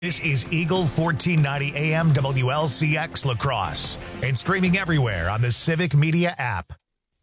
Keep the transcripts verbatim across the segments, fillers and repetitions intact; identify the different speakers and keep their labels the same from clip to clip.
Speaker 1: This is Eagle fourteen ninety A M W L C X La Crosse and streaming everywhere on the Civic Media app.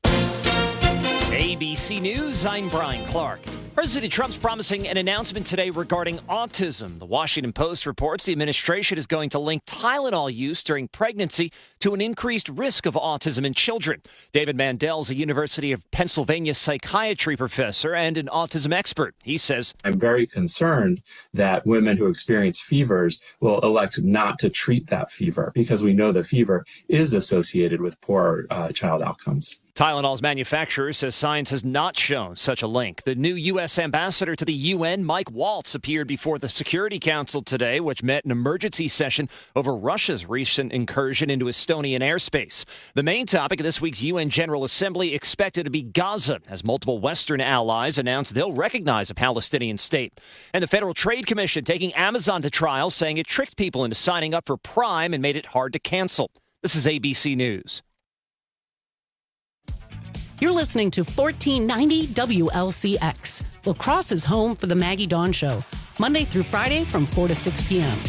Speaker 2: A B C News, I'm Brian Clark. President Trump's promising an announcement today regarding autism. The Washington Post reports the administration is going to link Tylenol use during pregnancy to an increased risk of autism in children. David Mandel is a University of Pennsylvania psychiatry professor and an autism expert. He says,
Speaker 3: I'm very concerned that women who experience fevers will elect not to treat that fever because we know that fever is associated with poor uh, child outcomes.
Speaker 2: Tylenol's manufacturer says science has not shown such a link. The new U S ambassador to the U N, Mike Waltz, appeared before the Security Council today, which met an emergency session over Russia's recent incursion into Estonian airspace. The main topic of this week's U N General Assembly expected to be Gaza, as multiple Western allies announced they'll recognize a Palestinian state. And the Federal Trade Commission taking Amazon to trial, saying it tricked people into signing up for Prime and made it hard to cancel. This is A B C News.
Speaker 4: You're listening to fourteen ninety W L C X, La Crosse's home for the Maggie Dawn Show, Monday through Friday from four to six p.m.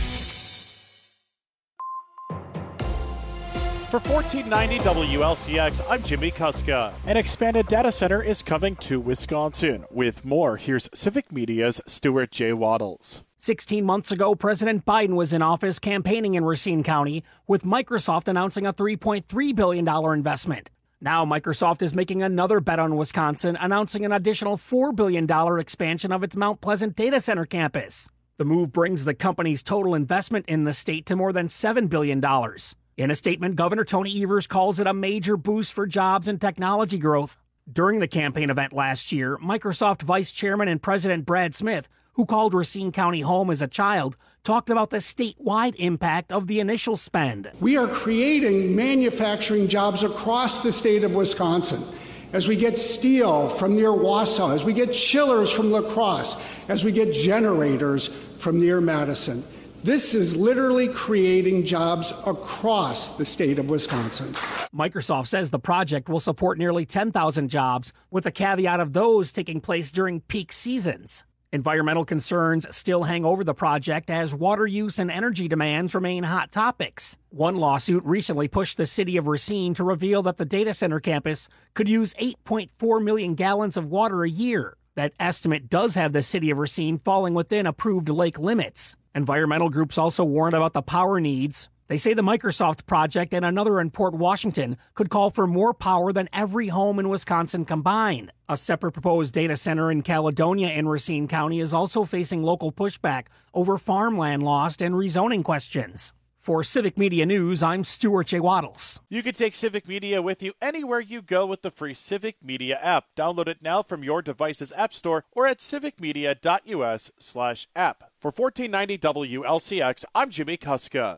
Speaker 5: For fourteen ninety W L C X, I'm Jimmy Kuska. An expanded data center is coming to Wisconsin. With more, here's Civic Media's Stuart J. Waddles.
Speaker 6: sixteen months ago, President Biden was in office campaigning in Racine County, with Microsoft announcing a three point three billion dollars investment. Now Microsoft is making another bet on Wisconsin, announcing an additional four billion dollars expansion of its Mount Pleasant data center campus. The move brings the company's total investment in the state to more than seven billion dollars. In a statement, Governor Tony Evers calls it a major boost for jobs and technology growth. During the campaign event last year, Microsoft Vice Chairman and President Brad Smith, who called Racine County home as a child, talked about the statewide impact of the initial spend.
Speaker 7: We are creating manufacturing jobs across the state of Wisconsin. As we get steel from near Wausau, as we get chillers from La Crosse, as we get generators from near Madison. This is literally creating jobs across the state of Wisconsin.
Speaker 6: Microsoft says the project will support nearly ten thousand jobs, with a caveat of those taking place during peak seasons. Environmental concerns still hang over the project as water use and energy demands remain hot topics. One lawsuit recently pushed the city of Racine to reveal that the data center campus could use eight point four million gallons of water a year. That estimate does have the city of Racine falling within approved lake limits. Environmental groups also warned about the power needs. They say the Microsoft project and another in Port Washington could call for more power than every home in Wisconsin combined. A separate proposed data center in Caledonia in Racine County is also facing local pushback over farmland lost and rezoning questions. For Civic Media News, I'm Stuart J. Waddles.
Speaker 5: You can take Civic Media with you anywhere you go with the free Civic Media app. Download it now from your device's app store or at civicmedia.us slash app. For fourteen ninety W L C X, I'm Jimmy Kuska.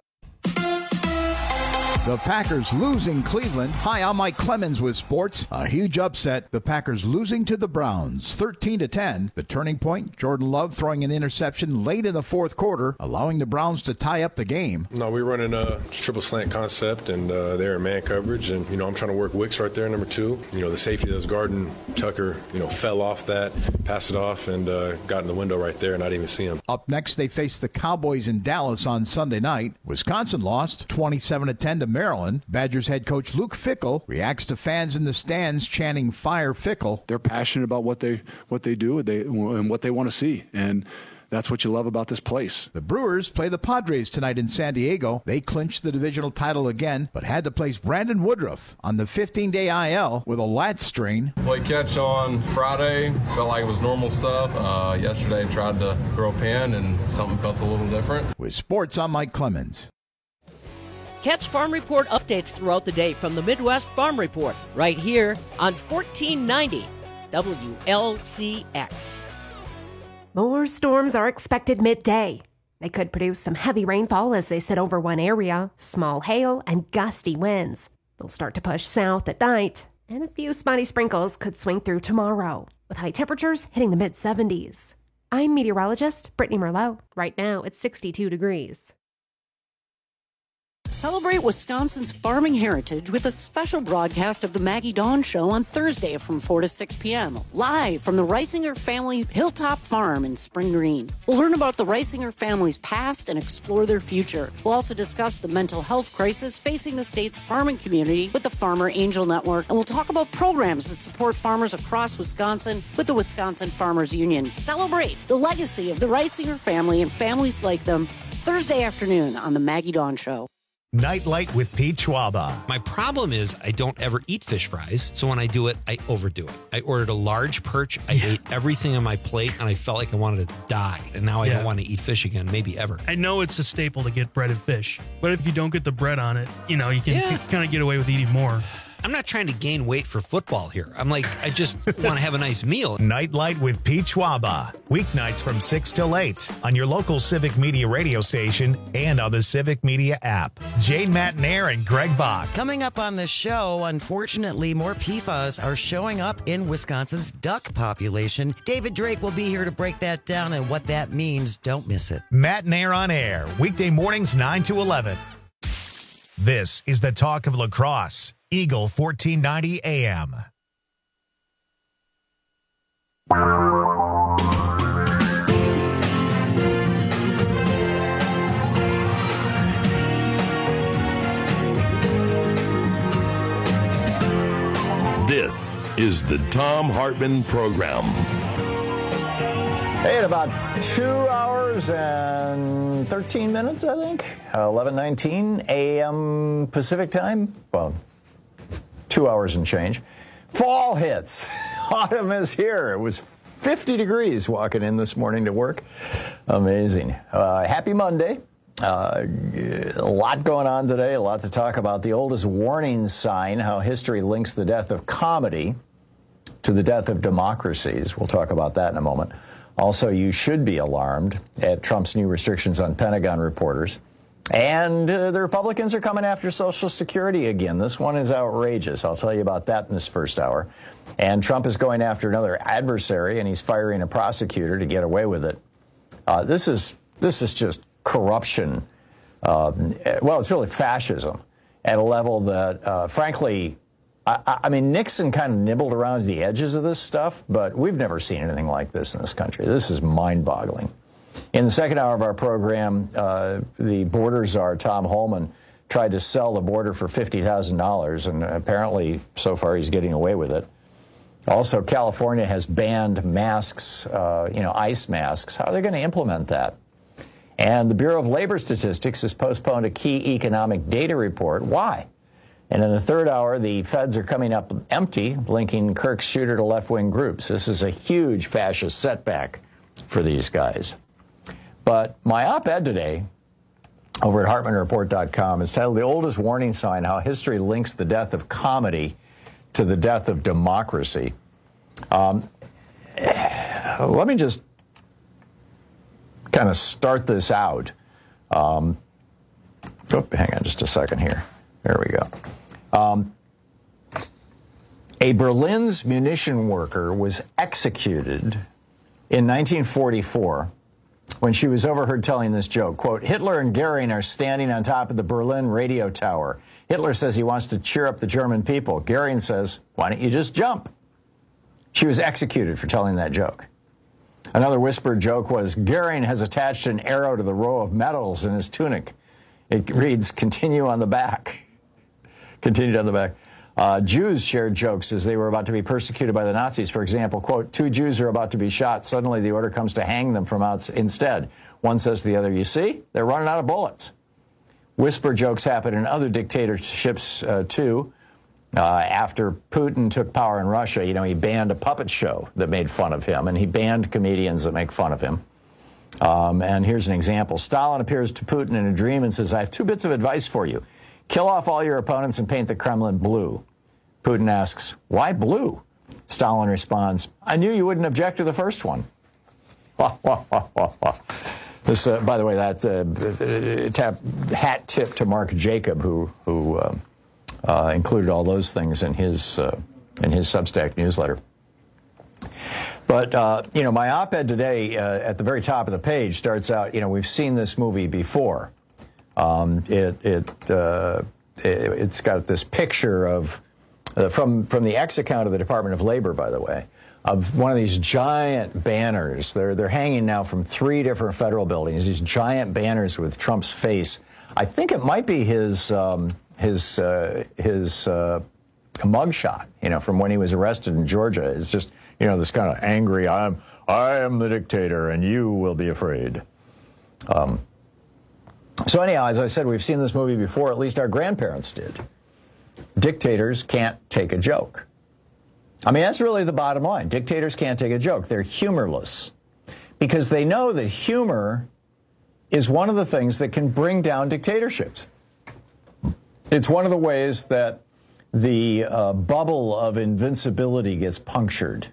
Speaker 8: The Packers losing Cleveland. Hi, I'm Mike Clemens with sports. A huge upset. The Packers losing to the Browns, thirteen to ten. The turning point, Jordan Love throwing an interception late in the fourth quarter, allowing the Browns to tie up the game.
Speaker 9: No, we're running a triple slant concept, and uh, they're in man coverage. And, you know, I'm trying to work Wicks right there, number two. You know, the safety that was guarding Tucker, you know, fell off that, passed it off, and uh, got in the window right there, and I didn't even see him.
Speaker 8: Up next, they face the Cowboys in Dallas on Sunday night. Wisconsin lost twenty-seven to ten to Maryland. Badgers head coach Luke Fickell reacts to fans in the stands chanting "Fire Fickell."
Speaker 10: They're passionate about what they what they do they, and what they want to see, and that's what you love about this place.
Speaker 8: The Brewers play the Padres tonight in San Diego. They clinched the divisional title again, but had to place Brandon Woodruff on the fifteen-day I L with a lat strain.
Speaker 11: Played catch on Friday. Felt like it was normal stuff. Uh, yesterday tried to throw a pin, and something felt a little different.
Speaker 8: With sports, I'm Mike Clemens.
Speaker 12: Catch Farm Report updates throughout the day from the Midwest Farm Report, right here on fourteen ninety W L C X.
Speaker 13: More storms are expected midday. They could produce some heavy rainfall as they sit over one area, small hail, and gusty winds. They'll start to push south at night, and a few spotty sprinkles could swing through tomorrow, with high temperatures hitting the mid seventies. I'm meteorologist Brittany Merlot. Right now, it's sixty-two degrees.
Speaker 4: Celebrate Wisconsin's farming heritage with a special broadcast of the Maggie Dawn Show on Thursday from four to six p.m. live from the Reisinger family Hilltop Farm in Spring Green. We'll learn about the Reisinger family's past and explore their future. We'll also discuss the mental health crisis facing the state's farming community with the Farmer Angel Network, and we'll talk about programs that support farmers across Wisconsin with the Wisconsin Farmers Union. Celebrate the legacy of the Reisinger family and families like them Thursday afternoon on the Maggie Dawn Show.
Speaker 1: Nightlight with Pete Schwaba.
Speaker 14: My problem is I don't ever eat fish fries, so when I do it, I overdo it. I ordered a large perch, I yeah. ate everything on my plate, and I felt like I wanted to die. And now I yeah. don't want to eat fish again, maybe ever.
Speaker 15: I know it's a staple to get breaded fish, but if you don't get the bread on it, you know, you can yeah. kind of get away with eating more.
Speaker 14: I'm not trying to gain weight for football here. I'm like, I just want to have a nice meal.
Speaker 1: Nightlight with Pete Schwaba. Weeknights from six till eight on your local Civic Media radio station and on the Civic Media app. Jane Matnair and Greg Bach.
Speaker 16: Coming up on the show, unfortunately, more P F A S are showing up in Wisconsin's duck population. David Drake will be here to break that down and what that means. Don't miss it.
Speaker 1: Matnair on air, weekday mornings nine to eleven. This is the talk of lacrosse. Eagle fourteen ninety A M.
Speaker 17: This is the Thom Hartmann Program.
Speaker 18: Hey, at about two hours and thirteen minutes, I think, eleven nineteen A M Pacific time. Well, two hours and change. Fall hits. Autumn is here. It was fifty degrees walking in this morning to work. Amazing. Uh, happy Monday. Uh, a lot going on today, a lot to talk about. The oldest warning sign, how history links the death of comedy to the death of democracies. We'll talk about that in a moment. Also, you should be alarmed at Trump's new restrictions on Pentagon reporters. And uh, the Republicans are coming after Social Security again. This one is outrageous. I'll tell you about that in this first hour. And Trump is going after another adversary, and he's firing a prosecutor to get away with it. Uh, this is this is just corruption. Uh, well, it's really fascism at a level that, uh, frankly, I, I mean, Nixon kind of nibbled around the edges of this stuff, but we've never seen anything like this in this country. This is mind-boggling. In the second hour of our program, uh, the border czar, Tom Holman, tried to sell the border for fifty thousand dollars, and apparently, so far, he's getting away with it. Also, California has banned masks, uh, you know, ice masks. How are they going to implement that? And the Bureau of Labor Statistics has postponed a key economic data report. Why? And in the third hour, the feds are coming up empty, linking Kirk's shooter to left-wing groups. This is a huge fascist setback for these guys. But my op-ed today over at Hartmann Report dot com is titled "The Oldest Warning Sign: How History Links the Death of Comedy to the Death of Democracy." Um, let me just kind of start this out. Um, oh, hang on just a second here. There we go. Um, a Berlin's munition worker was executed in nineteen forty-four when she was overheard telling this joke. Quote, "Hitler and Goering are standing on top of the Berlin radio tower. Hitler says he wants to cheer up the German people. Goering says, why don't you just jump?" She was executed for telling that joke. Another whispered joke was, "Goering has attached an arrow to the row of medals in his tunic. It reads, continue on the back." Continued on the back. Uh, Jews shared jokes as they were about to be persecuted by the Nazis. For example, quote, "Two Jews are about to be shot. Suddenly the order comes to hang them from outside instead. One says to the other, you see, they're running out of bullets." Whisper jokes happen in other dictatorships, uh, too. Uh, after Putin took power in Russia, you know, he banned a puppet show that made fun of him, and he banned comedians that make fun of him. Um, and here's an example. Stalin appears to Putin in a dream and says, "I have two bits of advice for you. Kill off all your opponents and paint the Kremlin blue." Putin asks, "Why blue?" Stalin responds, "I knew you wouldn't object to the first one." This, uh, by the way, that uh, tap, hat tip to Mark Jacob, who who uh, uh, included all those things in his uh, in his Substack newsletter. But uh, you know, my op-ed today uh, at the very top of the page starts out. You know, we've seen this movie before. Um, it it, uh, it it's got this picture of uh, from from the X account of the Department of Labor, by the way, of one of these giant banners. They're they're hanging now from three different federal buildings. These giant banners with Trump's face. I think it might be his um, his uh, his uh, mugshot, you know, from when he was arrested in Georgia. It's just, you know, this kind of angry, I'm I am the dictator and you will be afraid. Um, so anyhow, as I said, we've seen this movie before. At least our grandparents did. Dictators can't take a joke. I mean, that's really the bottom line. Dictators can't take a joke. They're humorless because they know that humor is one of the things that can bring down dictatorships. It's one of the ways that the uh, bubble of invincibility gets punctured.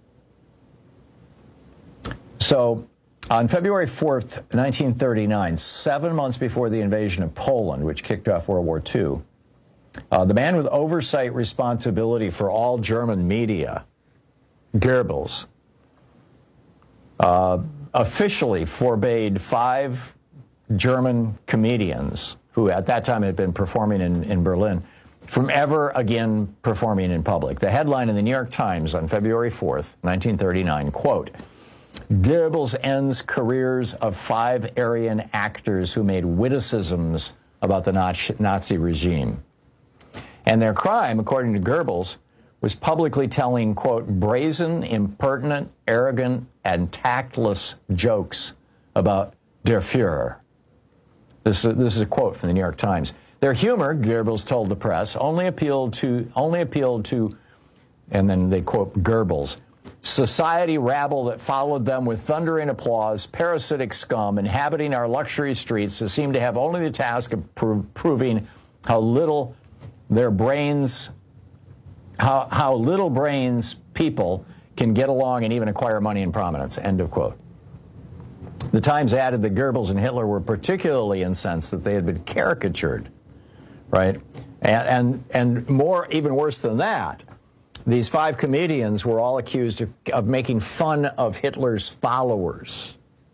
Speaker 18: So on February fourth, nineteen thirty-nine, seven months before the invasion of Poland, which kicked off World War Two, uh, the man with oversight responsibility for all German media, Goebbels, uh, officially forbade five German comedians who at that time had been performing in, in Berlin from ever again performing in public. The headline in the New York Times on February fourth, nineteen thirty-nine, quote, Goebbels ends careers of five Aryan actors who made witticisms about the Nazi regime. And their crime, according to Goebbels, was publicly telling, quote, brazen, impertinent, arrogant, and tactless jokes about der Führer. This is, this is a quote from the New York Times. Their humor, Goebbels told the press, only appealed to, only appealed to, and then they quote Goebbels, society rabble that followed them with thundering applause, parasitic scum inhabiting our luxury streets that seem to have only the task of pro- proving how little their brains, how, how little brains people can get along and even acquire money and prominence, end of quote. The Times added that Goebbels and Hitler were particularly incensed that they had been caricatured, right? And, and, and more, even worse than that, these five comedians were all accused of, of making fun of Hitler's followers.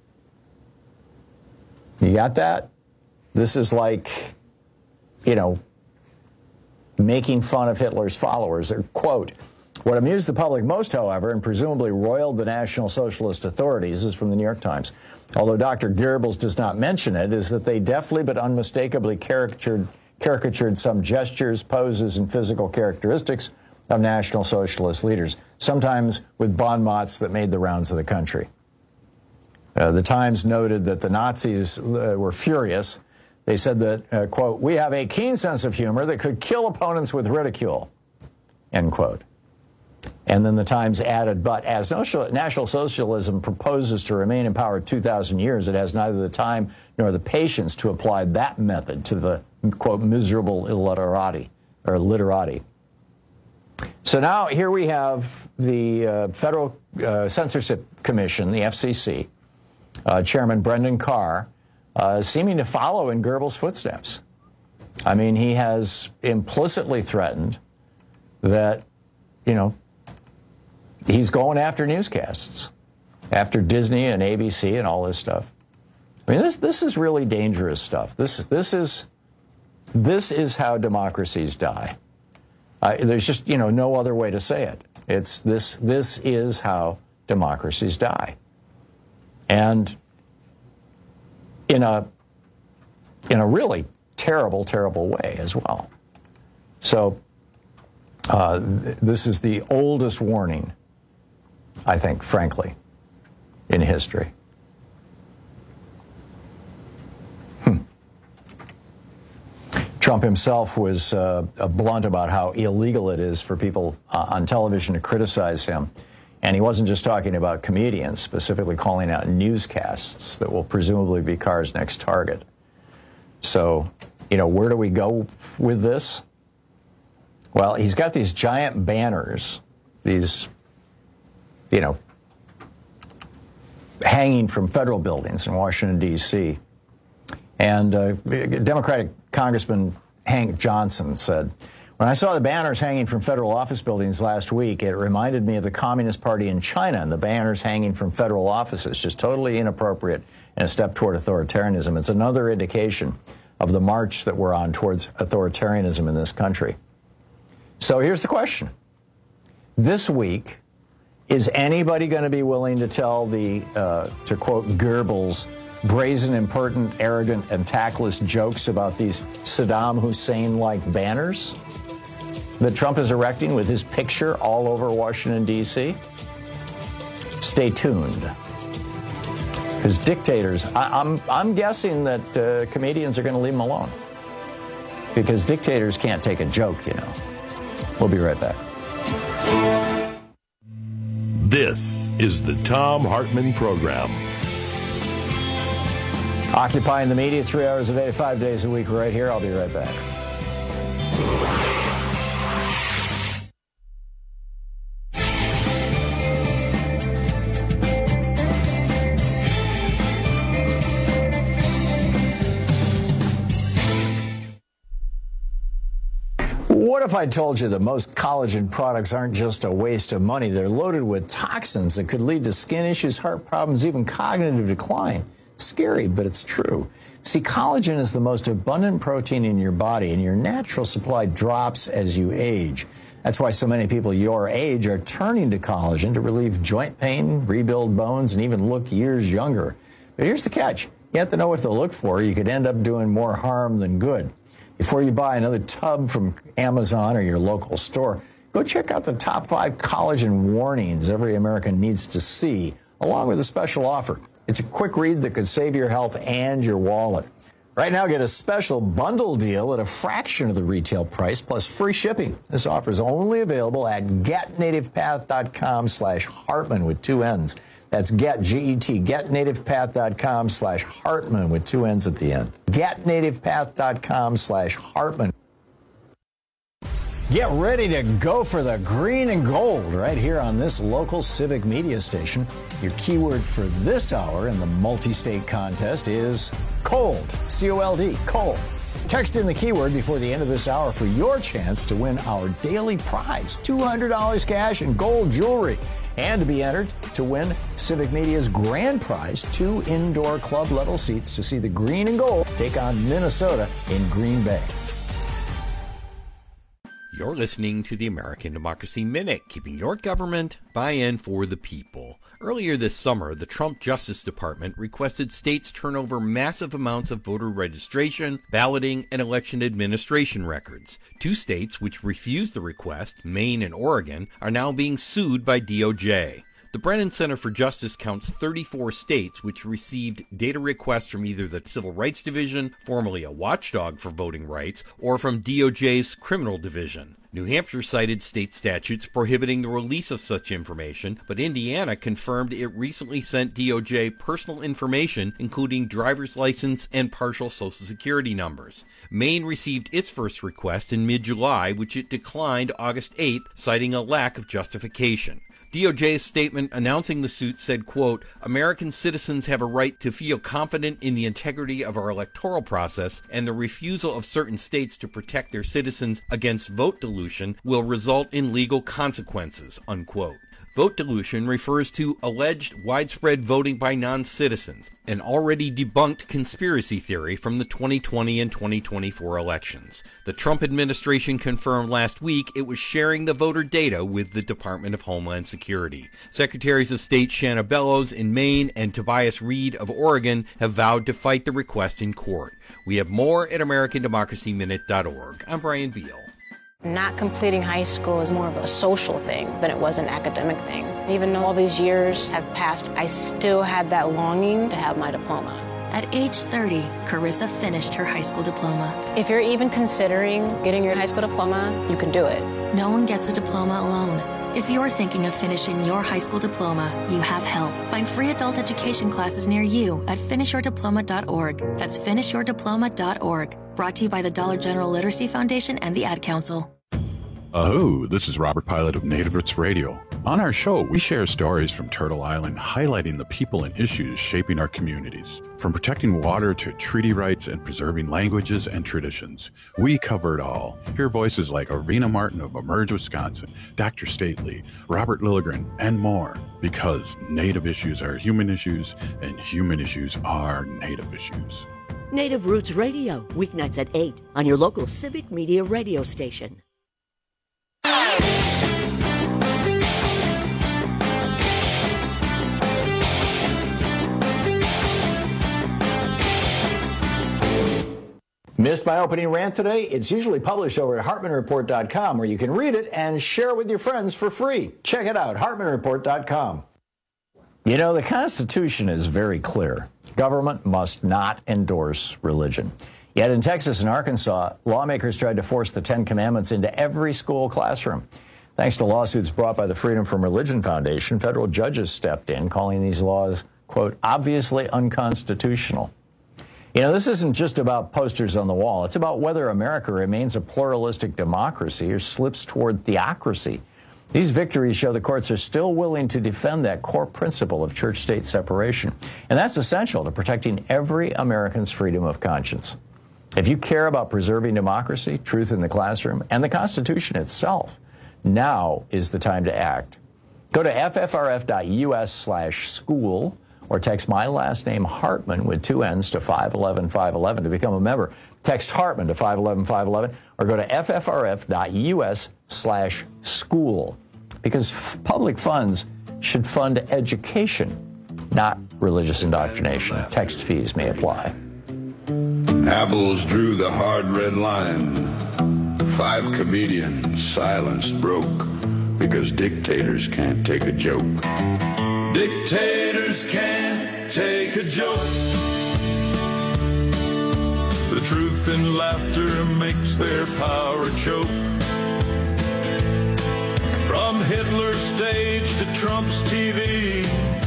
Speaker 18: You got that? This is like, you know, making fun of Hitler's followers. Or, quote, what amused the public most, however, and presumably roiled the National Socialist authorities, is from the New York Times, although Doctor Goebbels does not mention it, is that they deftly but unmistakably caricatured, caricatured some gestures, poses, and physical characteristics of National Socialist leaders, sometimes with bon mots that made the rounds of the country. Uh, the Times noted that the Nazis uh, were furious. They said that, uh, quote, we have a keen sense of humor that could kill opponents with ridicule, end quote. And then the Times added, but as National Socialism proposes to remain in power two thousand years, it has neither the time nor the patience to apply that method to the, quote, miserable illiterati, or literati. So now here we have the uh, Federal uh, Censorship Commission, the F C C, uh, Chairman Brendan Carr, uh, seeming to follow in Goebbels' footsteps. I mean, he has implicitly threatened that, you know, he's going after newscasts, after Disney and A B C and all this stuff. I mean, this this is really dangerous stuff. This this is this is how democracies die. Uh, there's just, you know, no other way to say it. It's this. This is how democracies die, and in a in a really terrible, terrible way as well. So uh, th- this is the oldest warning, I think, frankly, in history. Trump himself was uh, blunt about how illegal it is for people uh, on television to criticize him. And he wasn't just talking about comedians, specifically calling out newscasts that will presumably be Carr's next target. So, you know, where do we go with this? Well, he's got these giant banners, these, you know, hanging from federal buildings in Washington, D C And uh, Democratic Congressman Hank Johnson said, when I saw the banners hanging from federal office buildings last week, it reminded me of the Communist Party in China and the banners hanging from federal offices, just totally inappropriate and a step toward authoritarianism. It's another indication of the march that we're on towards authoritarianism in this country. So here's the question. This week, is anybody going to be willing to tell the, uh, to quote Goebbels, brazen, impertinent, arrogant, and tactless jokes about these Saddam Hussein-like banners that Trump is erecting with his picture all over Washington, D C? Stay tuned. Because dictators, I, I'm, I'm guessing that uh, comedians are going to leave them alone. Because dictators can't take a joke, you know. We'll be right back.
Speaker 17: This is the Thom Hartmann Program.
Speaker 18: Occupying the media three hours a day, five days a week, right here. I'll be right back. What if I told you that most collagen products aren't just a waste of money? They're loaded with toxins that could lead to skin issues, heart problems, even cognitive decline. Scary, but it's true. See, collagen is the most abundant protein in your body, and your natural supply drops as you age. That's why so many people your age are turning to collagen to relieve joint pain, rebuild bones, and even look years younger. But here's the catch. You have to know what to look for. You could end up doing more harm than good. Before you buy another tub from Amazon or your local store, go check out the top five collagen warnings every American needs to see, along with a special offer. It's a quick read that could save your health and your wallet. Right now, get a special bundle deal at a fraction of the retail price plus free shipping. This offer is only available at getnativepath.com slash Hartmann with two N's. That's get, G E T, getnativepath.com slash Hartmann with two N's at the end. getnativepath.com slash Hartmann. Get ready to go for the green and gold right here on this local civic media station. Your keyword for this hour in the multi-state contest is cold, C O L D, cold. Text in the keyword before the end of this hour for your chance to win our daily prize, two hundred dollars cash and gold jewelry, and to be entered to win Civic Media's grand prize, two indoor club level seats to see the green and gold take on Minnesota in Green Bay.
Speaker 19: You're listening to the American Democracy Minute, keeping your government buy-in for the people. Earlier this summer, the Trump Justice Department requested states turn over massive amounts of voter registration, balloting, and election administration records. Two states which refused the request, Maine and Oregon, are now being sued by D O J. The Brennan Center for Justice counts thirty-four states which received data requests from either the Civil Rights Division, formerly a watchdog for voting rights, or from D O J's Criminal Division. New Hampshire cited state statutes prohibiting the release of such information, but Indiana confirmed it recently sent D O J personal information, including driver's license and partial Social Security numbers. Maine received its first request in mid-July, which it declined August eighth, citing a lack of justification. D O J's statement announcing the suit said, quote, American citizens have a right to feel confident in the integrity of our electoral process, and the refusal of certain states to protect their citizens against vote dilution will result in legal consequences, unquote. Vote dilution refers to alleged widespread voting by non-citizens, an already debunked conspiracy theory from the twenty twenty and twenty twenty-four elections. The Trump administration confirmed last week it was sharing the voter data with the Department of Homeland Security. Secretaries of State Shanna Bellows in Maine and Tobias Reed of Oregon have vowed to fight the request in court. We have more at American Democracy Minute dot org. I'm Brian Beal.
Speaker 20: Not completing high school is more of a social thing than it was an academic thing. Even though all these years have passed, I still had that longing to have my diploma.
Speaker 21: At age thirty, Carissa finished her high school diploma.
Speaker 20: If you're even considering getting your high school diploma, you can do it.
Speaker 21: No one gets a diploma alone. If you're thinking of finishing your high school diploma, you have help. Find free adult education classes near you at finish your diploma dot org. That's finish your diploma dot org. Brought to you by the Dollar General Literacy Foundation and the Ad Council.
Speaker 22: Aho, this is Robert Pilot of Native Roots Radio. On our show, we share stories from Turtle Island highlighting the people and issues shaping our communities. From protecting water to treaty rights and preserving languages and traditions, we cover it all. Hear voices like Arena Martin of Emerge, Wisconsin, Doctor Stately, Robert Lilligren, and more. Because Native issues are human issues, and human issues are Native issues.
Speaker 2: Native Roots Radio, weeknights at eight on your local Civic Media radio station.
Speaker 18: Missed my opening rant today? It's usually published over at Hartman Report dot com, where you can read it and share it with your friends for free. Check it out, Hartman Report dot com. You know, the Constitution is very clear. Government must not endorse religion. Yet in Texas and Arkansas, lawmakers tried to force the Ten Commandments into every school classroom. Thanks to lawsuits brought by the Freedom from Religion Foundation, federal judges stepped in, calling these laws, quote, obviously unconstitutional. You know, this isn't just about posters on the wall. It's about whether America remains a pluralistic democracy or slips toward theocracy. These victories show the courts are still willing to defend that core principle of church-state separation. And that's essential to protecting every American's freedom of conscience. If you care about preserving democracy, truth in the classroom, and the Constitution itself, now is the time to act. Go to F F R F dot U S slash school or text my last name Hartman with two N's to five one one five one one to become a member. Text Hartman to five one one five one one or go to F F R F dot U S slash school, because f- public funds should fund education, not religious indoctrination. Text fees may apply.
Speaker 3: Apples drew the hard red line. Five comedians silenced broke because dictators can't take a joke. Dictators can't take a joke. The truth and laughter makes their power choke. From Hitler's stage to Trump's T V,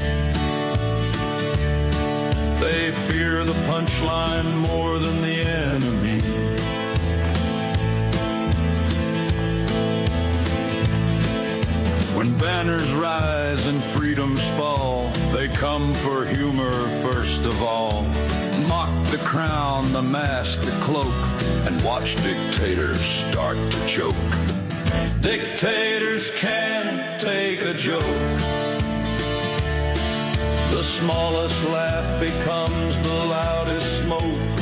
Speaker 3: they fear the punchline more than the enemy. When banners rise and freedoms fall, they come for humor first of all. Mock the crown, the mask, the cloak, and watch dictators start to choke. Dictators can't take a joke. The smallest laugh becomes the loudest smoke.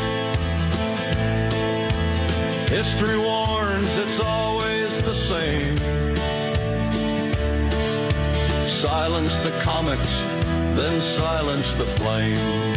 Speaker 3: History warns it's always the same. Silence the comics, then silence the flame.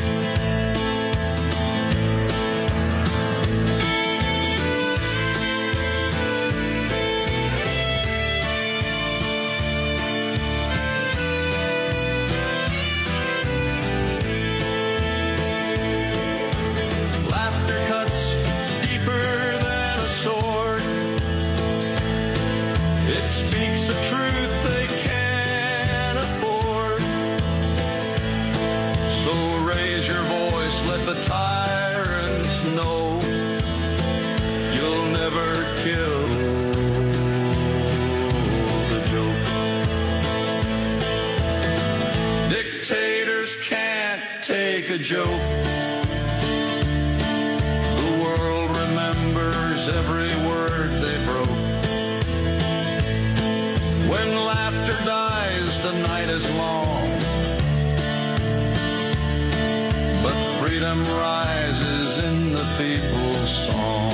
Speaker 3: A joke. The world remembers every word they broke. When laughter dies, the night is long, but freedom rises in the people's song.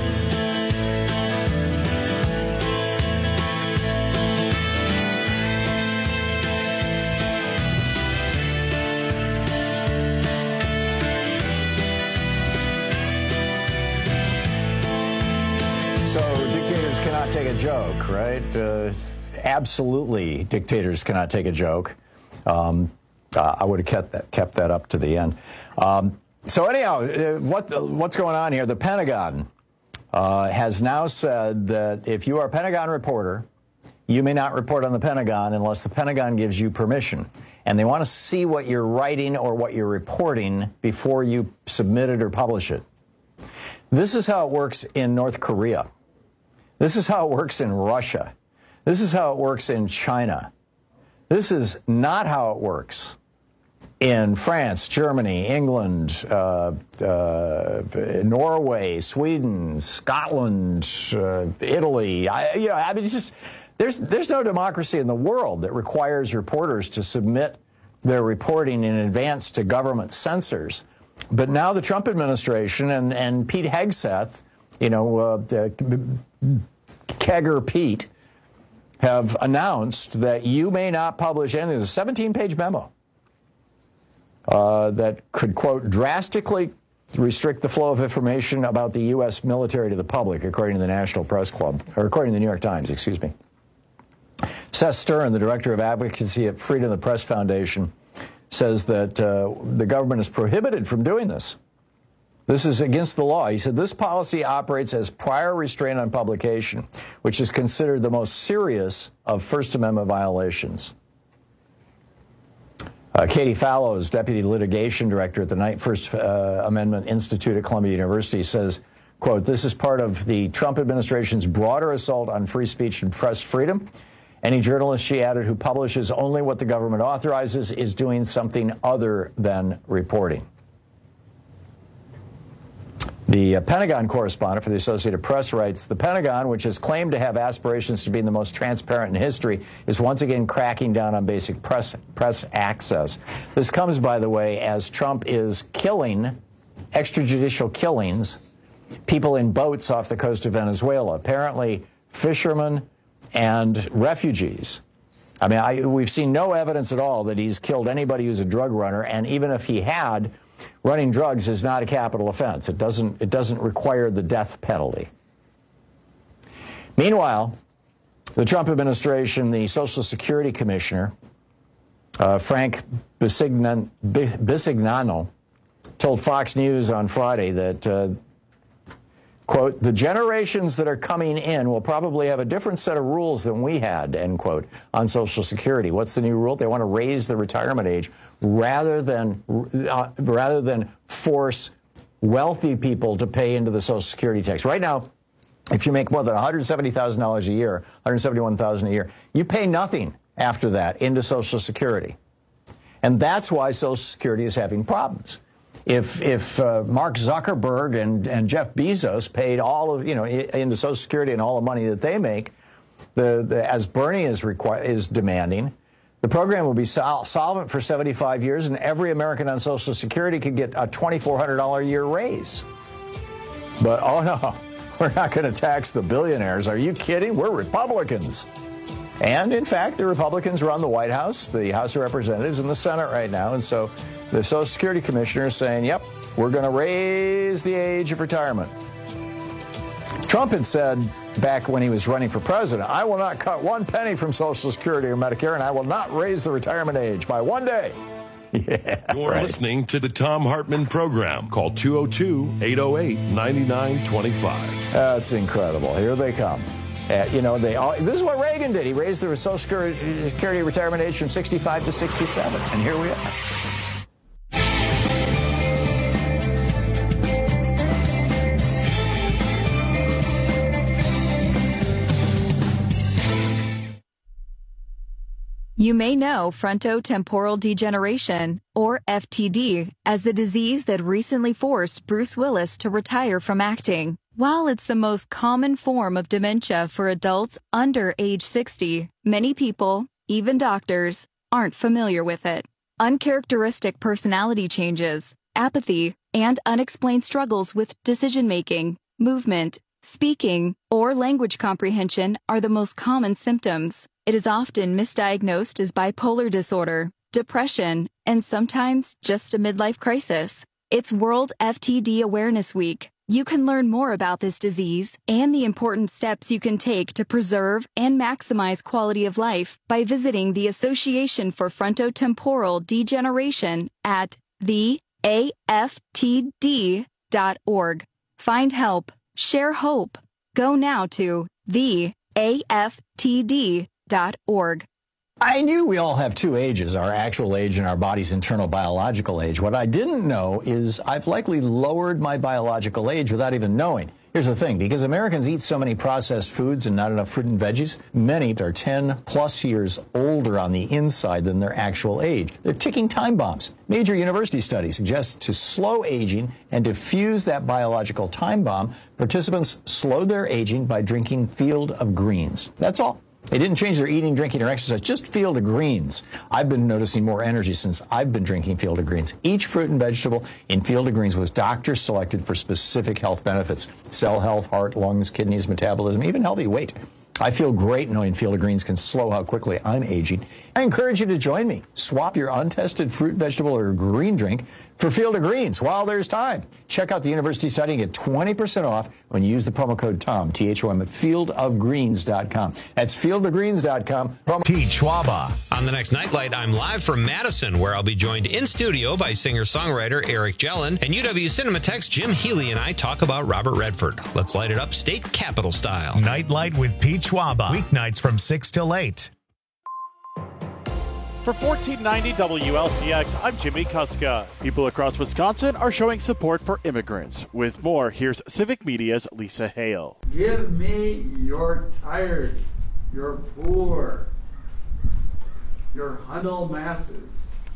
Speaker 3: So dictators cannot take a joke, right? Uh, absolutely, dictators cannot take a joke. Um, uh, I would have kept that, kept that up to the end. Um, so anyhow, uh, what what's going on here? The Pentagon uh, has now said that if you are a Pentagon reporter, you may not report on the Pentagon unless the Pentagon gives you permission. And they want to see what you're writing or what you're reporting before you submit it or publish it. This is how it works in North Korea. This is how it works in Russia. This is how it works in China. This is not how it works in France, Germany, England, uh, uh, Norway, Sweden, Scotland, uh, Italy. I, you know, I mean, it's just there's there's no democracy in the world that requires reporters to submit their reporting in advance to government censors But now the Trump administration and, and Pete Hegseth, you know, uh, Kegger Pete, have announced that you may not publish anything. There's a seventeen-page memo uh, that could, quote, drastically restrict the flow of information about the U S military to the public, according to the National Press Club, or according to the New York Times, excuse me. Seth Stern, the director of advocacy at Freedom of the Press Foundation, says that uh, the government is prohibited from doing this. This is against the law. He said this policy operates as prior restraint on publication, which is considered the most serious of First Amendment violations. Uh, Katie Fallows, deputy litigation director at the Knight First uh, Amendment Institute at Columbia University, says, quote, this is part of the Trump administration's broader assault on free speech and press freedom. Any journalist, she added, who publishes only what the government authorizes is doing something other than reporting. The uh, Pentagon correspondent for the Associated Press writes, the Pentagon, which has claimed to have aspirations to be the most transparent in history, is once again cracking down on basic press, press access. This comes, by the way, as Trump is killing, extrajudicial killings, people in boats off the coast of Venezuela, apparently fishermen and refugees. I mean, I, we've seen no evidence at all that he's killed anybody who's a drug runner, and even if he had, running drugs is not a capital offense. It doesn't, it doesn't require the death penalty. Meanwhile, the Trump administration, the Social Security Commissioner, uh, Frank Bisignano, Bisignano, told Fox News on Friday that, uh, quote, the generations that are coming in will probably have a different set of rules than we had, end quote, on Social Security. What's the new rule? They want to raise the retirement age rather than uh, rather than force wealthy people to pay into the Social Security tax. Right now, if you make more than one hundred seventy thousand dollars a year, one hundred seventy-one thousand dollars a year, you pay nothing after that into Social Security. And that's why Social Security is having problems. If if uh, Mark Zuckerberg and, and Jeff Bezos paid all of, you know, into Social Security and all the money that they make, the, the as Bernie is require, is demanding, the program will be sol- solvent for seventy-five years, and every American on Social Security could get a twenty-four hundred dollars a year raise. But, oh no, we're not going to tax the billionaires. Are you kidding? We're Republicans. And, in fact, the Republicans run the White House, the House of Representatives, and the Senate right now. And so the Social Security Commissioner is saying, yep, we're going to raise the age of retirement. Trump had said back when he was running for president, I will not cut one penny from Social Security or Medicare, and I will not raise the retirement age by one day. Yeah,
Speaker 17: You're
Speaker 3: right.
Speaker 17: listening to the Tom Hartman Program. Call two oh two, eight oh eight, nine nine two five.
Speaker 3: That's incredible. Here they come. Uh, you know, they all, this is what Reagan did. He raised the Social Security, Security retirement age from sixty-five to sixty-seven. And here we are.
Speaker 6: You may know frontotemporal degeneration, or F T D, as the disease that recently forced Bruce Willis to retire from acting. While it's the most common form of dementia for adults under age sixty, many people, even doctors, aren't familiar with it. Uncharacteristic personality changes, apathy, and unexplained struggles with decision-making, movement, speaking, or language comprehension are the most common symptoms. It is often misdiagnosed as bipolar disorder, depression, and sometimes just a midlife crisis. It's World F T D Awareness Week. You can learn more about this disease and the important steps you can take to preserve and maximize quality of life by visiting the Association for Frontotemporal Degeneration at the A F T D dot org. Find help. Share hope. Go now to the A F T D dot org.
Speaker 3: I knew we all have two ages, our actual age and our body's internal biological age. What I didn't know is I've likely lowered my biological age without even knowing. Here's the thing, because Americans eat so many processed foods and not enough fruit and veggies, many are ten plus years older on the inside than their actual age. They're ticking time bombs. Major university studies suggest to slow aging and defuse that biological time bomb, participants slow their aging by drinking Field of Greens. That's all. They didn't change their eating, drinking, or exercise. Just Field of Greens. I've been noticing more energy since I've been drinking Field of Greens. Each fruit and vegetable in Field of Greens was doctor selected for specific health benefits. Cell health, heart, lungs, kidneys, metabolism, even healthy weight. I feel great knowing Field of Greens can slow how quickly I'm aging. I encourage you to join me. Swap your untested fruit, vegetable, or green drink for Field of Greens while there's time. Check out the university study and get twenty percent off when you use the promo code TOM, T H O M, at field of greens dot com. That's field of greens dot com.
Speaker 1: Pete Schwaba.
Speaker 14: On the next Nightlight, I'm live from Madison, where I'll be joined in studio by singer-songwriter Eric Jellin, and U W Cinematheque's Jim Healy and I talk about Robert Redford. Let's light it up state capitol style.
Speaker 1: Nightlight with Pete Schwaba. Weeknights from six till eight.
Speaker 5: For fourteen ninety W L C X, I'm Jimmy Kuska. People across Wisconsin are showing support for immigrants. With more, here's Civic Media's Lisa Hale.
Speaker 7: Give me your tired, your poor, your huddled masses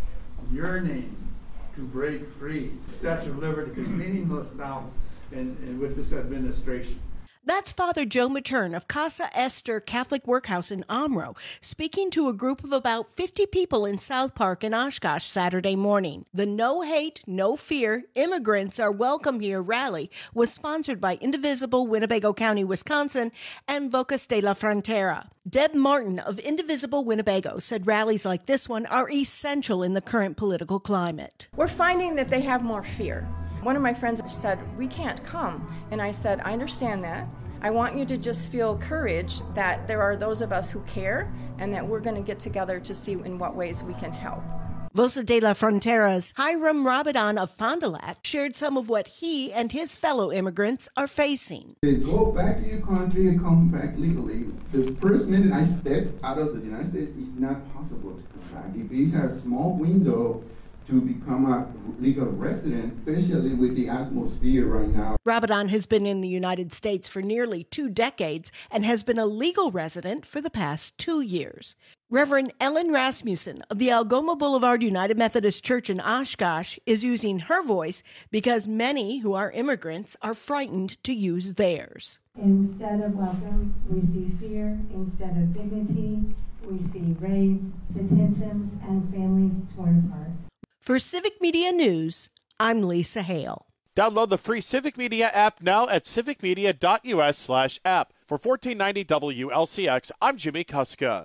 Speaker 7: yearning to break free. The Statue of Liberty is meaningless now in, in, with this administration.
Speaker 23: That's Father Joe Matern of Casa Esther Catholic Workhouse in Omro, speaking to a group of about fifty people in South Park and Oshkosh Saturday morning. The No Hate, No Fear, Immigrants Are Welcome Here rally was sponsored by Indivisible, Winnebago County, Wisconsin, and Vocas de la Frontera. Deb Martin of Indivisible Winnebago said rallies like this one are essential in the current political climate.
Speaker 24: We're finding that they have more fear. One of my friends said, we can't come. And I said, I understand that. I want you to just feel courage that there are those of us who care and that we're going to get together to see in what ways we can help.
Speaker 23: Vosa de la Frontera's Hiram Ramadan of Fond du Lac shared some of what he and his fellow immigrants are facing.
Speaker 25: They go back to your country and come back legally. The first minute I step out of the United States, it's not possible to come back. If it's a small window to become a legal resident, especially with the atmosphere right now.
Speaker 23: Ramadan has been in the United States for nearly two decades and has been a legal resident for the past two years. Reverend Ellen Rasmussen of the Algoma Boulevard United Methodist Church in Oshkosh is using her voice because many who are immigrants are frightened to use theirs.
Speaker 26: Instead of welcome, we see fear. Instead of dignity, we see raids, detentions, and families torn apart.
Speaker 23: For Civic Media News, I'm Lisa Hale.
Speaker 5: Download the free Civic Media app now at civicmedia.us slash app. For fourteen ninety W L C X, I'm Jimmy Kuska.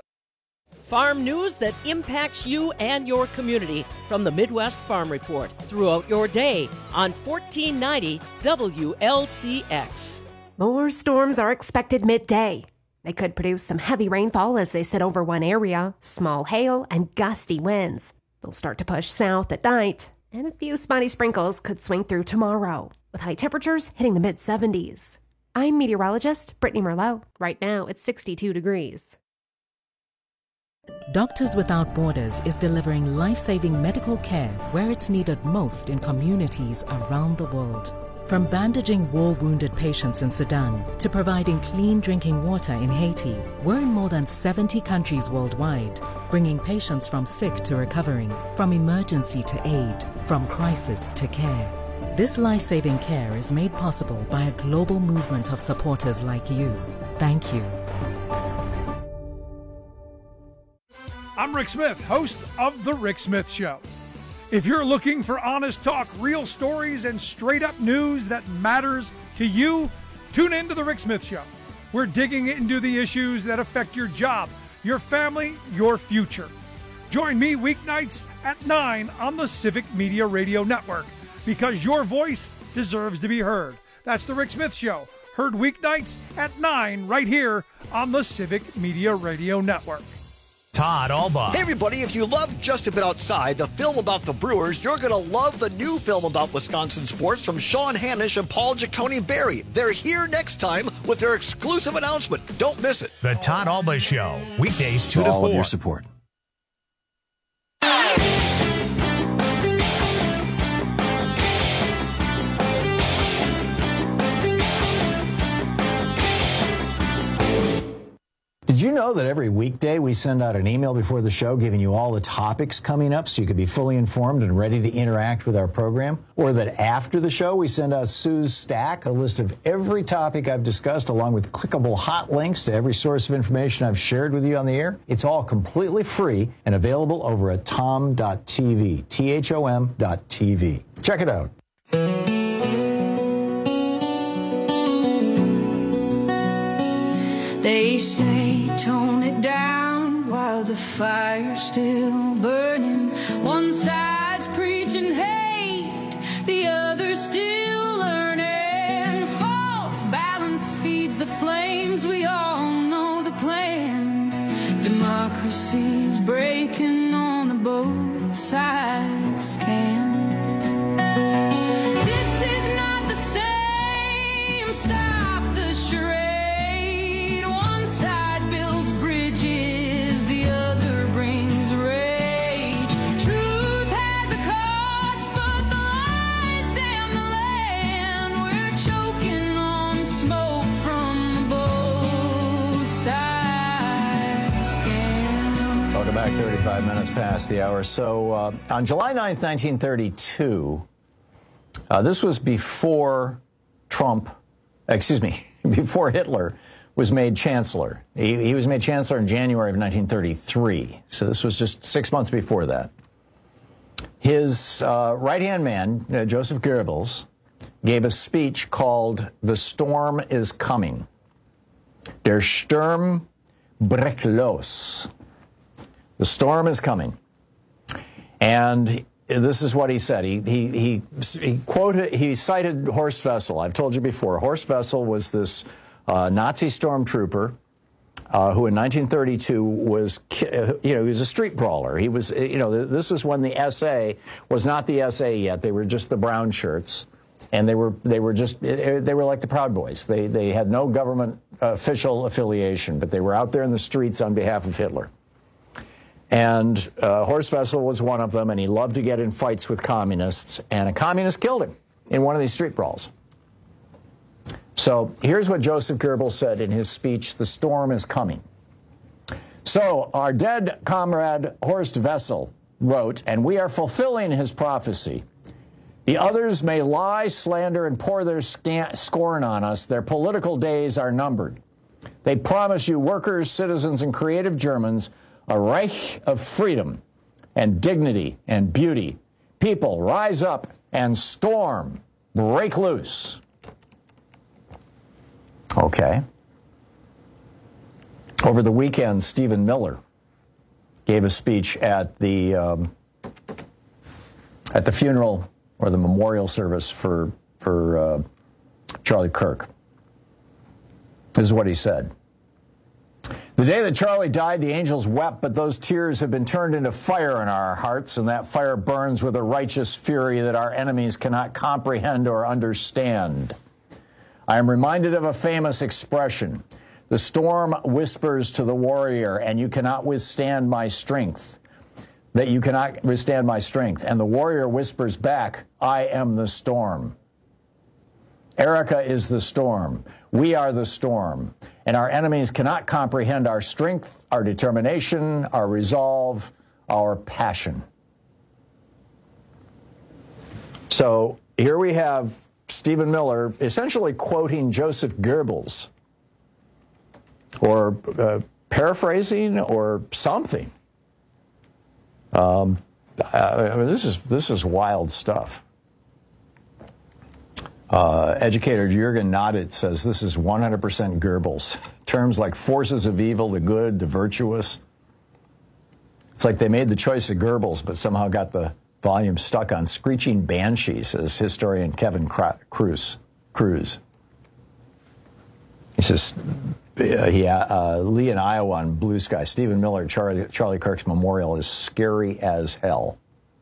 Speaker 12: Farm news that impacts you and your community from the Midwest Farm Report throughout your day on fourteen ninety W L C X.
Speaker 13: More storms are expected midday. They could produce some heavy rainfall as they sit over one area, small hail, and gusty winds. They'll start to push south at night, and a few spotty sprinkles could swing through tomorrow, with high temperatures hitting the mid seventies. I'm meteorologist Brittany Merlot. Right now, it's sixty-two degrees.
Speaker 27: Doctors Without Borders is delivering life-saving medical care where it's needed most in communities around the world. From bandaging war-wounded patients in Sudan to providing clean drinking water in Haiti, we're in more than seventy countries worldwide, bringing patients from sick to recovering, from emergency to aid, from crisis to care. This life-saving care is made possible by a global movement of supporters like you. Thank you.
Speaker 28: I'm Rick Smith, host of The Rick Smith Show. If you're looking for honest talk, real stories, and straight-up news that matters to you, tune in to The Rick Smith Show. We're digging into the issues that affect your job, your family, your future. Join me weeknights at nine on the Civic Media Radio Network, because your voice deserves to be heard. That's The Rick Smith Show, heard weeknights at nine right here on the Civic Media Radio Network.
Speaker 1: Todd Alba.
Speaker 29: Hey, everybody, if you love Just a Bit Outside, the film about the Brewers, you're going to love the new film about Wisconsin sports from Sean Hanisch and Paul Giacone-Berry. They're here next time with their exclusive announcement. Don't miss it.
Speaker 1: The Todd Alba Show, weekdays two
Speaker 3: For
Speaker 1: to
Speaker 3: all
Speaker 1: four.
Speaker 3: of your support. Did you know know that every weekday we send out an email before the show giving you all the topics coming up so you can be fully informed and ready to interact with our program? Or that after the show we send out Sue's Stack, a list of every topic I've discussed along with clickable hot links to every source of information I've shared with you on the air? It's all completely free and available over at tom dot t v, T H O M dot T V. Check it out.
Speaker 4: They say tone it down while the fire's still burning. One side's preaching hate, the other's still learning. False balance feeds the flames, we all know the plan. Democracy's breaking on the both sides scam. This is not the same, stop the charade.
Speaker 3: Back thirty-five minutes past the hour. So uh, on July ninth, nineteen thirty-two, uh, this was before Trump, excuse me, before Hitler was made chancellor. He, he was made chancellor in January of nineteen thirty-three. So this was just six months before that. His uh, right-hand man, uh, Joseph Goebbels, gave a speech called "The Storm is Coming." Der Sturm bricht los. The storm is coming. And this is what he said. He, he, he, he quoted, he cited Horst Wessel. I've told you before, Horst Wessel was this uh, Nazi stormtrooper uh, who in nineteen thirty-two was, you know, he was a street brawler. He was, you know, this is when the S A was not the S A yet. They were just the brown shirts. And they were, they were just, they were like the Proud Boys. They, they had no government official affiliation, but they were out there in the streets on behalf of Hitler. And uh, Horst Wessel was one of them, and he loved to get in fights with communists, and a communist killed him in one of these street brawls. So here's what Joseph Goebbels said in his speech, "The storm is coming." So our dead comrade Horst Wessel wrote, and we are fulfilling his prophecy. The others may lie, slander, and pour their scan- scorn on us. Their political days are numbered. They promise you workers, citizens, and creative Germans a Reich of freedom and dignity and beauty. People, rise up and storm. Break loose. Okay. Over the weekend, Stephen Miller gave a speech at the um, at the funeral or the memorial service for for uh, Charlie Kirk. This is what he said. The day that Charlie died, the angels wept, but those tears have been turned into fire in our hearts, and that fire burns with a righteous fury that our enemies cannot comprehend or understand. I am reminded of a famous expression. The storm whispers to the warrior, and you cannot withstand my strength. That you cannot withstand my strength. And the warrior whispers back, I am the storm. Erica is the storm. We are the storm. And our enemies cannot comprehend our strength, our determination, our resolve, our passion. So here we have Stephen Miller essentially quoting Joseph Goebbels, or uh, paraphrasing or something. Um, I mean, this is this is wild stuff. Uh, educator Jürgen Nodit says this is one hundred percent Goebbels. Terms like forces of evil, the good, the virtuous. It's like they made the choice of Goebbels, but somehow got the volume stuck on Screeching Banshee, says historian Kevin Cruz. Cruz. He says, uh, yeah, uh, Lee in Iowa on Blue Sky, Stephen Miller, Charlie, Charlie Kirk's memorial is scary as hell.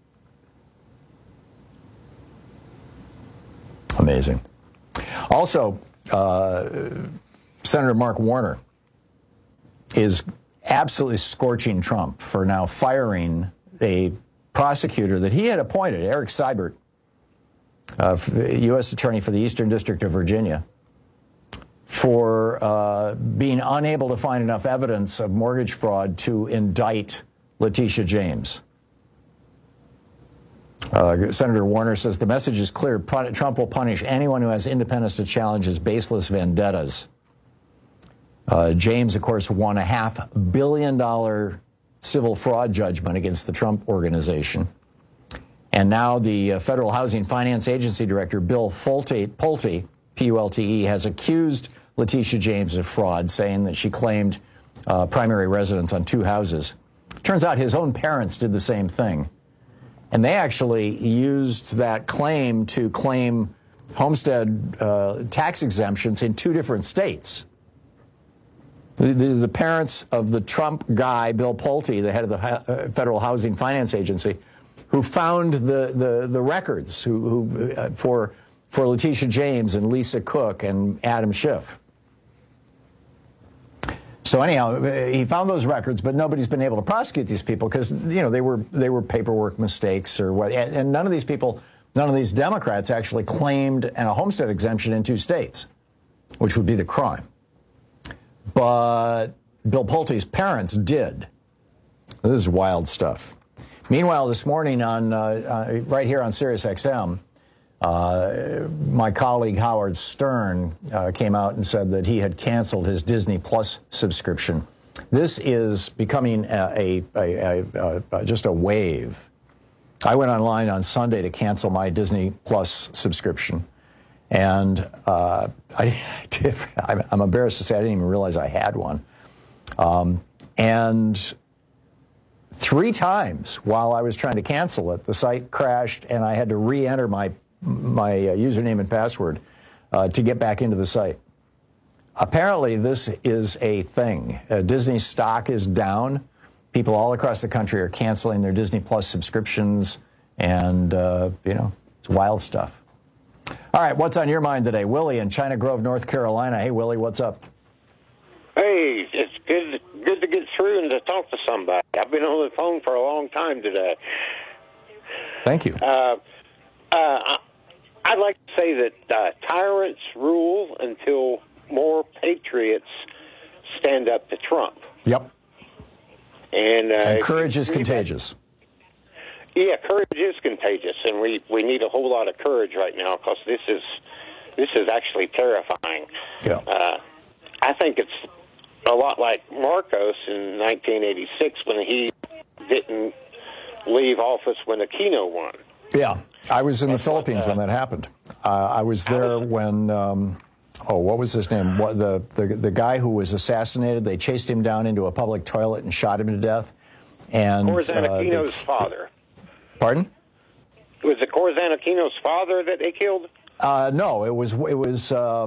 Speaker 3: Amazing. Also, uh, Senator Mark Warner is absolutely scorching Trump for now firing a prosecutor that he had appointed, Eric Seibert, uh, U S attorney for the Eastern District of Virginia, for uh, being unable to find enough evidence of mortgage fraud to indict Letitia James. Uh, Senator Warner says the message is clear. Trump will punish anyone who has independence to challenge his baseless vendettas. Uh, James, of course, won a half billion dollar civil fraud judgment against the Trump organization. And now the uh, Federal Housing Finance Agency Director, Bill Pulte, Pulte, P U L T E, has accused Letitia James of fraud, saying that she claimed uh, primary residence on two houses. Turns out his own parents did the same thing. And they actually used that claim to claim homestead uh, tax exemptions in two different states. These are the parents of the Trump guy, Bill Pulte, the head of the uh, Federal Housing Finance Agency, who found the, the, the records who, who, uh, for, for Letitia James and Lisa Cook and Adam Schiff. So anyhow, he found those records, but nobody's been able to prosecute these people because, you know, they were they were paperwork mistakes or what. And none of these people, none of these Democrats actually claimed a homestead exemption in two states, which would be the crime. But Bill Pulte's parents did. This is wild stuff. Meanwhile, this morning on uh, uh, right here on Sirius X M, uh, my colleague Howard Stern uh, came out and said that he had canceled his Disney Plus subscription. This is becoming a, a, a, a, a just a wave. I went online on Sunday to cancel my Disney Plus subscription, and uh, I did, I'm embarrassed to say I didn't even realize I had one. Um, and three times while I was trying to cancel it, the site crashed, and I had to re-enter my my uh, username and password uh, to get back into the site. Apparently, this is a thing. Uh, Disney stock is down. People all across the country are canceling their Disney Plus subscriptions, and, uh, you know, it's wild stuff. All right, what's on your mind today? Willie in China Grove, North Carolina. Hey, Willie, what's up?
Speaker 8: Hey, it's good, good to get through and to talk to somebody. I've been on the phone for a long time today.
Speaker 3: Thank you.
Speaker 8: Uh, uh, I'd like to say that uh, tyrants rule until more patriots stand up to Trump.
Speaker 3: Yep.
Speaker 8: And, uh,
Speaker 3: and courage is contagious.
Speaker 8: Yeah, courage is contagious, and we, we need a whole lot of courage right now because this is this is actually terrifying.
Speaker 3: Yeah.
Speaker 8: Uh, I think it's a lot like Marcos in nineteen eighty-six when he didn't leave office when Aquino won.
Speaker 3: Yeah, I was in the Philippines when that happened. Uh, I was there when, um, oh, what was his name? What, the, the the guy who was assassinated, they chased him down into a public toilet and shot him to death. And
Speaker 8: Corzine
Speaker 3: uh,
Speaker 8: Aquino's
Speaker 3: the,
Speaker 8: father.
Speaker 3: Pardon?
Speaker 8: Was it Corzine Aquino's father that they killed?
Speaker 3: Uh, no, it was, it was, uh,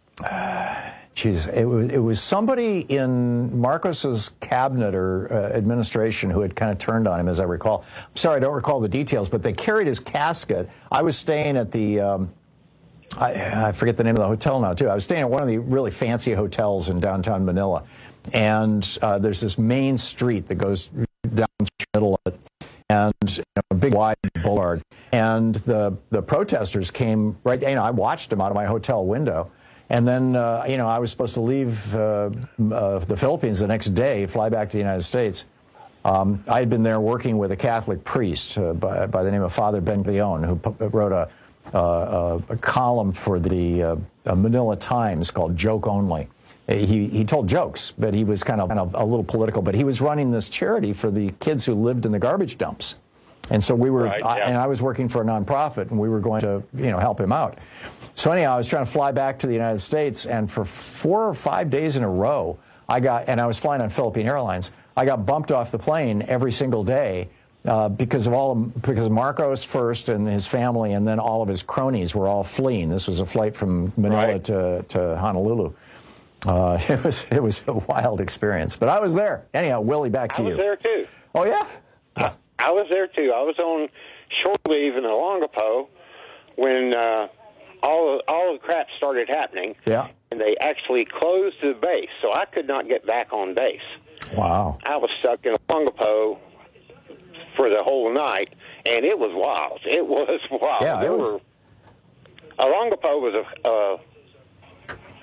Speaker 3: geez, it was, it was somebody in Marcos's cabinet or uh, administration who had kind of turned on him, as I recall. I'm sorry, I don't recall the details, but they carried his casket. I was staying at the, um, I, I forget the name of the hotel now, too. I was staying at one of the really fancy hotels in downtown Manila. And uh, there's this main street that goes down through the middle of it, and you know, a big wide boulevard. And the, the protesters came right, you know, I watched them out of my hotel window. And then, uh, you know, I was supposed to leave uh, uh, the Philippines the next day, fly back to the United States. Um, I had been there working with a Catholic priest uh, by, by the name of Father Ben Leon, who p- wrote a, uh, a column for the uh, Manila Times called Joke Only. He, he told jokes, but he was kind of, kind of a little political. But he was running this charity for the kids who lived in the garbage dumps. And so we were, right, yeah. I, and I was working for a nonprofit, and we were going to, you know, help him out. So anyhow, I was trying to fly back to the United States, and for four or five days in a row, I got, and I was flying on Philippine Airlines, I got bumped off the plane every single day uh, because of all, of, because Marcos first and his family, and then all of his cronies were all fleeing. This was a flight from Manila right. to, to Honolulu. Uh, it was it was a wild experience, but I was there. Anyhow, Willie, back to
Speaker 8: I
Speaker 3: you.
Speaker 8: I was there too.
Speaker 3: Oh yeah,
Speaker 8: I, I was there too. I was on shore leave in Olongapo when uh, all of, all the crap started happening.
Speaker 3: Yeah,
Speaker 8: and they actually closed the base, so I could not get back on base.
Speaker 3: Wow.
Speaker 8: I was stuck in Olongapo for the whole night, and it was wild. It was wild.
Speaker 3: Yeah,
Speaker 8: there
Speaker 3: it was.
Speaker 8: were Olongapo was a. Uh,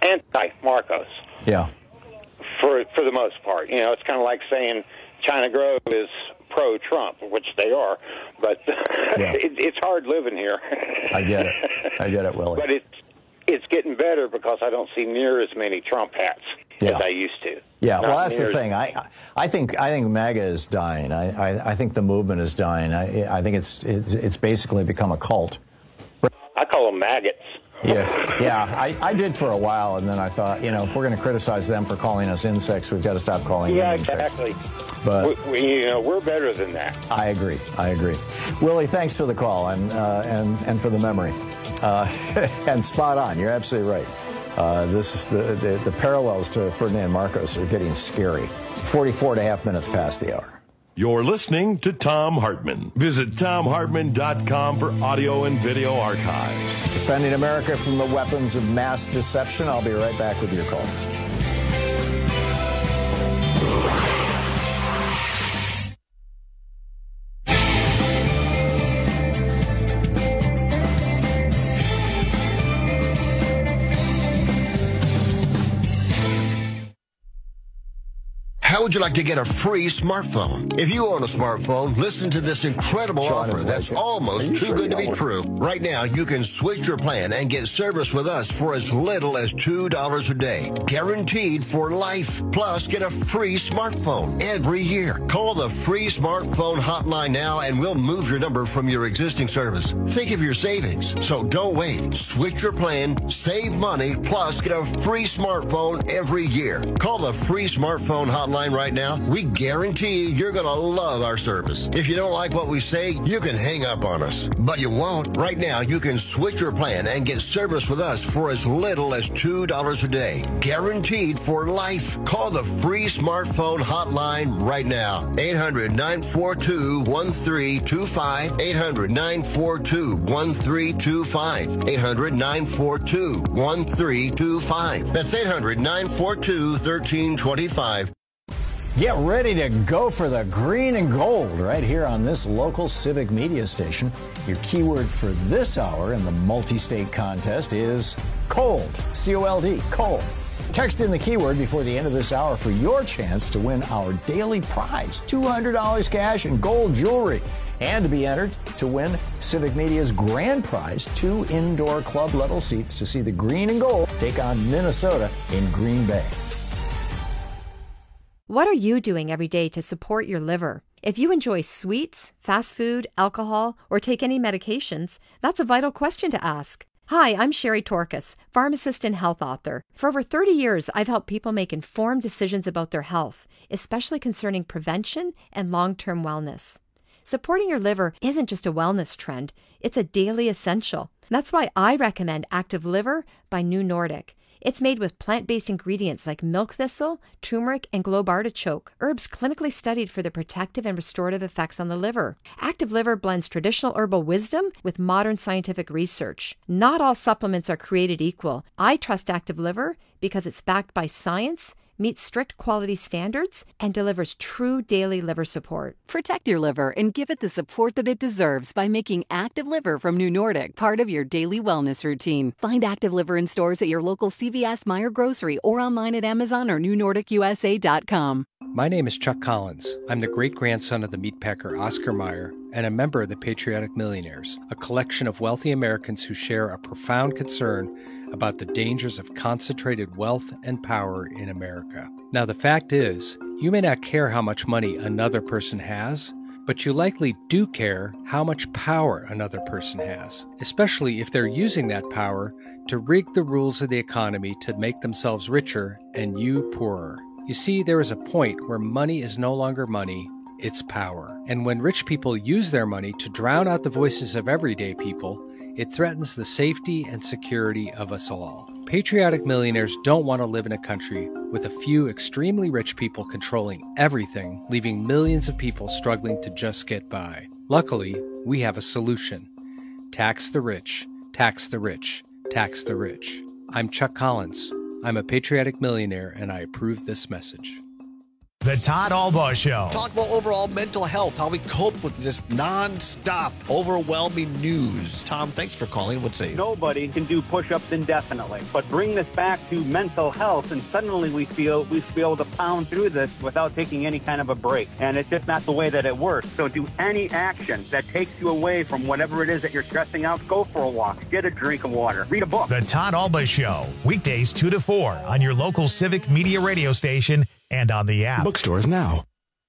Speaker 8: anti-Marcos.
Speaker 3: Yeah.
Speaker 8: For for the most part, you know, it's kind of like saying China Grove is pro-Trump, which they are, but
Speaker 3: Yeah.
Speaker 8: it, it's hard living here.
Speaker 3: I get it. I get it, Willie.
Speaker 8: But it's it's getting better because I don't see near as many Trump hats
Speaker 3: Yeah.
Speaker 8: as I used to.
Speaker 3: Yeah,
Speaker 8: Not
Speaker 3: well, that's
Speaker 8: near
Speaker 3: the
Speaker 8: as-
Speaker 3: thing. I, I think, I think MAGA is dying. I, I, I think the movement is dying. I, I think it's, it's, it's basically become a cult.
Speaker 8: I call them maggots.
Speaker 3: Yeah, yeah. I, I did for a while, and then I thought, you know, if we're going to criticize them for calling us insects, we've got to stop calling
Speaker 8: Yeah,
Speaker 3: them insects.
Speaker 8: exactly.
Speaker 3: But
Speaker 8: we, we, you know, we're better than that.
Speaker 3: I agree. I agree. Willie, thanks for the call and uh, and and for the memory. Uh, and spot on. You're absolutely right. Uh, this is the, the the parallels to Ferdinand Marcos are getting scary. forty-four and a half minutes past the hour.
Speaker 17: You're listening to Thom Hartmann. Visit Thom Hartmann dot com for audio and video archives.
Speaker 3: Defending America from the weapons of mass deception. I'll be right back with your calls.
Speaker 9: How would you like to get a free smartphone? If you own a smartphone, listen to this incredible
Speaker 3: Sean
Speaker 9: offer
Speaker 3: is
Speaker 9: that's
Speaker 3: like it.
Speaker 9: almost
Speaker 3: Are you
Speaker 9: too
Speaker 3: sure
Speaker 9: good to
Speaker 3: you
Speaker 9: be
Speaker 3: don't
Speaker 9: true. Right now, you can switch your plan and get service with us for as little as two dollars a day. Guaranteed for life. Plus, get a free smartphone every year. Call the free smartphone hotline now and we'll move your number from your existing service. Think of your savings. So don't wait. Switch your plan, save money, plus get a free smartphone every year. Call the free smartphone hotline right now. We guarantee you're going to love our service. If you don't like what we say, you can hang up on us. But you won't. Right now, you can switch your plan and get service with us for as little as two dollars a day. Guaranteed for life. Call the free smartphone hotline right now. eight hundred, nine four two, one three two five. eight hundred, nine four two, one three two five. eight hundred, nine four two, one three two five. That's eight hundred, nine four two, one three two five.
Speaker 3: Get ready to go for the green and gold right here on this local civic media station. Your keyword for this hour in the multi-state contest is cold. C O L D, cold. Text in the keyword before the end of this hour for your chance to win our daily prize, two hundred dollars cash and gold jewelry, and to be entered to win Civic Media's grand prize, two indoor club level seats to see the green and gold take on Minnesota in Green Bay.
Speaker 10: What are you doing every day to support your liver? If you enjoy sweets, fast food, alcohol, or take any medications, that's a vital question to ask. Hi, I'm Sherry Torkas, pharmacist and health author. For over thirty years, I've helped people make informed decisions about their health, especially concerning prevention and long-term wellness. Supporting your liver isn't just a wellness trend, it's a daily essential. That's why I recommend Active Liver by New Nordic. It's made with plant-based ingredients like milk thistle, turmeric, and globe artichoke, herbs clinically studied for their protective and restorative effects on the liver. Active Liver blends traditional herbal wisdom with modern scientific research. Not all supplements are created equal. I trust Active Liver because it's backed by science, meets strict quality standards, and delivers true daily liver support.
Speaker 11: Protect your liver and give it the support that it deserves by making Active Liver from New Nordic part of your daily wellness routine. Find Active Liver in stores at your local C V S, Meijer Grocery, or online at Amazon or New Nordic U S A dot com.
Speaker 15: My name is Chuck Collins. I'm the great-grandson of the meatpacker Oscar Mayer and a member of the Patriotic Millionaires, a collection of wealthy Americans who share a profound concern about the dangers of concentrated wealth and power in America. Now, the fact is, you may not care how much money another person has, but you likely do care how much power another person has, especially if they're using that power to rig the rules of the economy to make themselves richer and you poorer. You see, there is a point where money is no longer money, it's power. And when rich people use their money to drown out the voices of everyday people, it threatens the safety and security of us all. Patriotic millionaires don't want to live in a country with a few extremely rich people controlling everything, leaving millions of people struggling to just get by. Luckily, we have a solution. Tax the rich, tax the rich, tax the rich. I'm Chuck Collins. I'm a patriotic millionaire, and I approve this message.
Speaker 1: The Todd Albaugh Show.
Speaker 29: Talk about overall mental health, how we cope with this nonstop, overwhelming news. Tom, thanks for calling. What's say?
Speaker 2: Nobody can do push-ups indefinitely, but bring this back to mental health, and suddenly we feel we feel to pound through this without taking any kind of a break, and it's just not the way that it works. So do any action that takes you away from whatever it is that you're stressing out. Go for a walk, get a drink of water, read a book.
Speaker 1: The Todd Albaugh Show, weekdays two to four on your local Civic Media radio station and on the app.
Speaker 6: Bookstores now.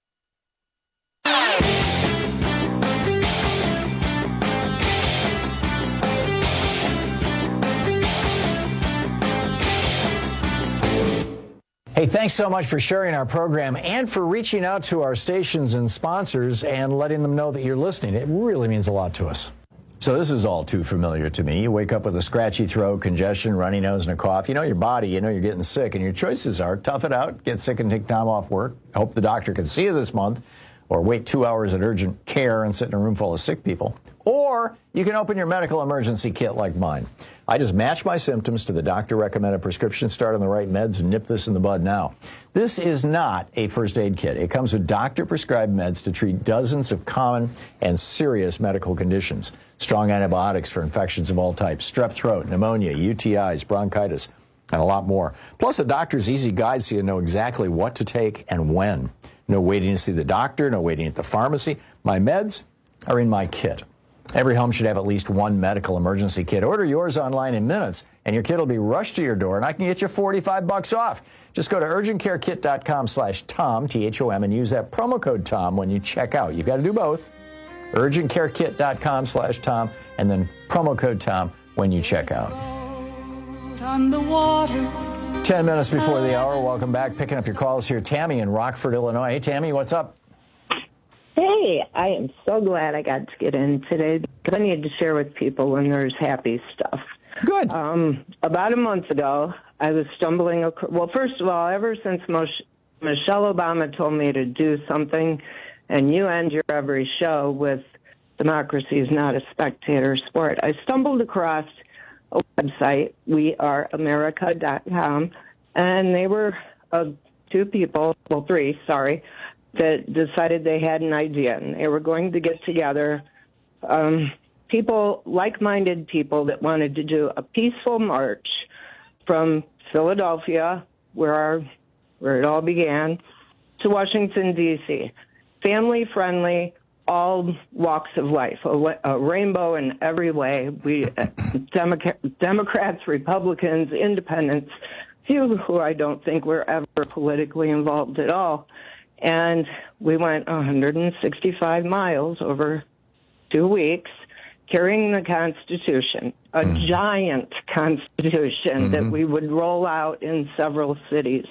Speaker 3: Hey, thanks so much for sharing our program and for reaching out to our stations and sponsors and letting them know that you're listening. It really means a lot to us. So this is all too familiar to me. You wake up with a scratchy throat, congestion, runny nose, and a cough. You know your body, you know you're getting sick, and your choices are tough it out, get sick and take time off work, hope the doctor can see you this month, or wait two hours at urgent care and sit in a room full of sick people. Or you can open your medical emergency kit like mine. I just match my symptoms to the doctor-recommended prescription, start on the right meds, and nip this in the bud now. This is not a first aid kit. It comes with doctor-prescribed meds to treat dozens of common and serious medical conditions. Strong antibiotics for infections of all types, strep throat, pneumonia, U T Is, bronchitis, and a lot more. Plus a doctor's easy guide so you know exactly what to take and when. No waiting to see the doctor, no waiting at the pharmacy. My meds are in my kit. Every home should have at least one medical emergency kit. Order yours online in minutes, and your kit will be rushed to your door, and I can get you forty-five bucks off. Just go to urgentcarekit.com slash Tom, T H O M, and use that promo code Tom when you check out. You've got to do both. urgentcarekit.com slash Tom, and then promo code Tom when you check out.
Speaker 4: On the water.
Speaker 3: Ten minutes before the hour. Welcome back. Picking up your calls here. Tammy in Rockford, Illinois. Hey, Tammy, what's up?
Speaker 14: Hey, I am so glad I got to get in today because I need to share with people when there's happy stuff.
Speaker 3: Good.
Speaker 14: Um, about a month ago, I was stumbling across, well, first of all, ever since Moshe, Michelle Obama told me to do something, and you end your every show with democracy is not a spectator sport, I stumbled across a website, we are america dot com, and they were uh, two people, well, three, sorry, that decided they had an idea, and they were going to get together um, people, like-minded people that wanted to do a peaceful march from Philadelphia, where our, where it all began, to Washington, D C Family-friendly, all walks of life, a, a rainbow in every way. We Democrat, Democrats, Republicans, Independents, few who I don't think were ever politically involved at all. And we went one hundred sixty-five miles over two weeks, carrying the Constitution, a mm-hmm. giant Constitution mm-hmm. that we would roll out in several cities.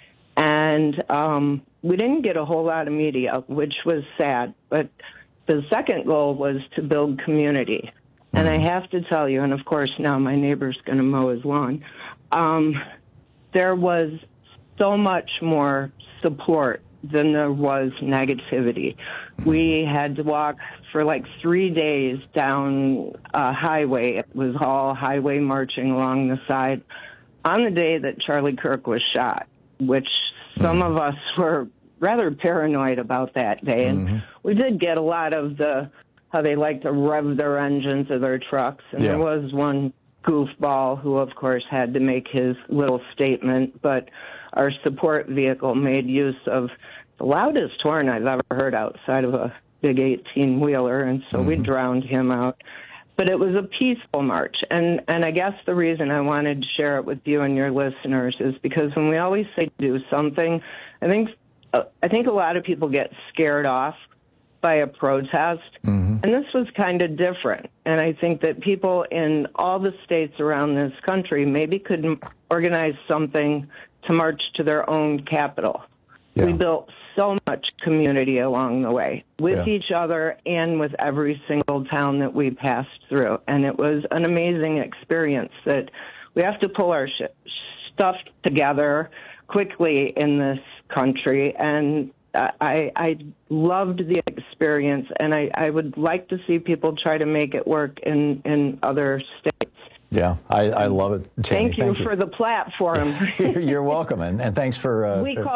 Speaker 14: And um, we didn't get a whole lot of media, which was sad. But the second goal was to build community. Mm-hmm. And I have to tell you, and of course now my neighbor's going to mow his lawn, um, there was so much more support than there was negativity. We had to walk for like three days down a highway. It was all highway marching along the side on the day that Charlie Kirk was shot, which some of us were rather paranoid about that day. And mm-hmm. we did get a lot of the, how they like to rev their engines of their trucks. And yeah. there was one goofball who, of course, had to make his little statement, but our support vehicle made use of the loudest horn I've ever heard outside of a big eighteen-wheeler, and so mm-hmm. we drowned him out. But it was a peaceful march, and, and I guess the reason I wanted to share it with you and your listeners is because when we always say do something, I think uh, I think a lot of people get scared off by a protest, mm-hmm. and this was kind of different. And I think that people in all the states around this country maybe could organize something to march to their own capital. Yeah. We built so much community along the way with yeah. each other and with every single town that we passed through. And it was an amazing experience that we have to pull our sh- stuff together quickly in this country. And I, I loved the experience, and I, I would like to see people try to make it work in, in other states.
Speaker 3: Yeah, I, I love it, Tammy.
Speaker 14: Thank you
Speaker 3: Thank
Speaker 14: for
Speaker 3: you.
Speaker 14: the platform.
Speaker 3: You're welcome, and, and thanks for... Uh,
Speaker 14: we called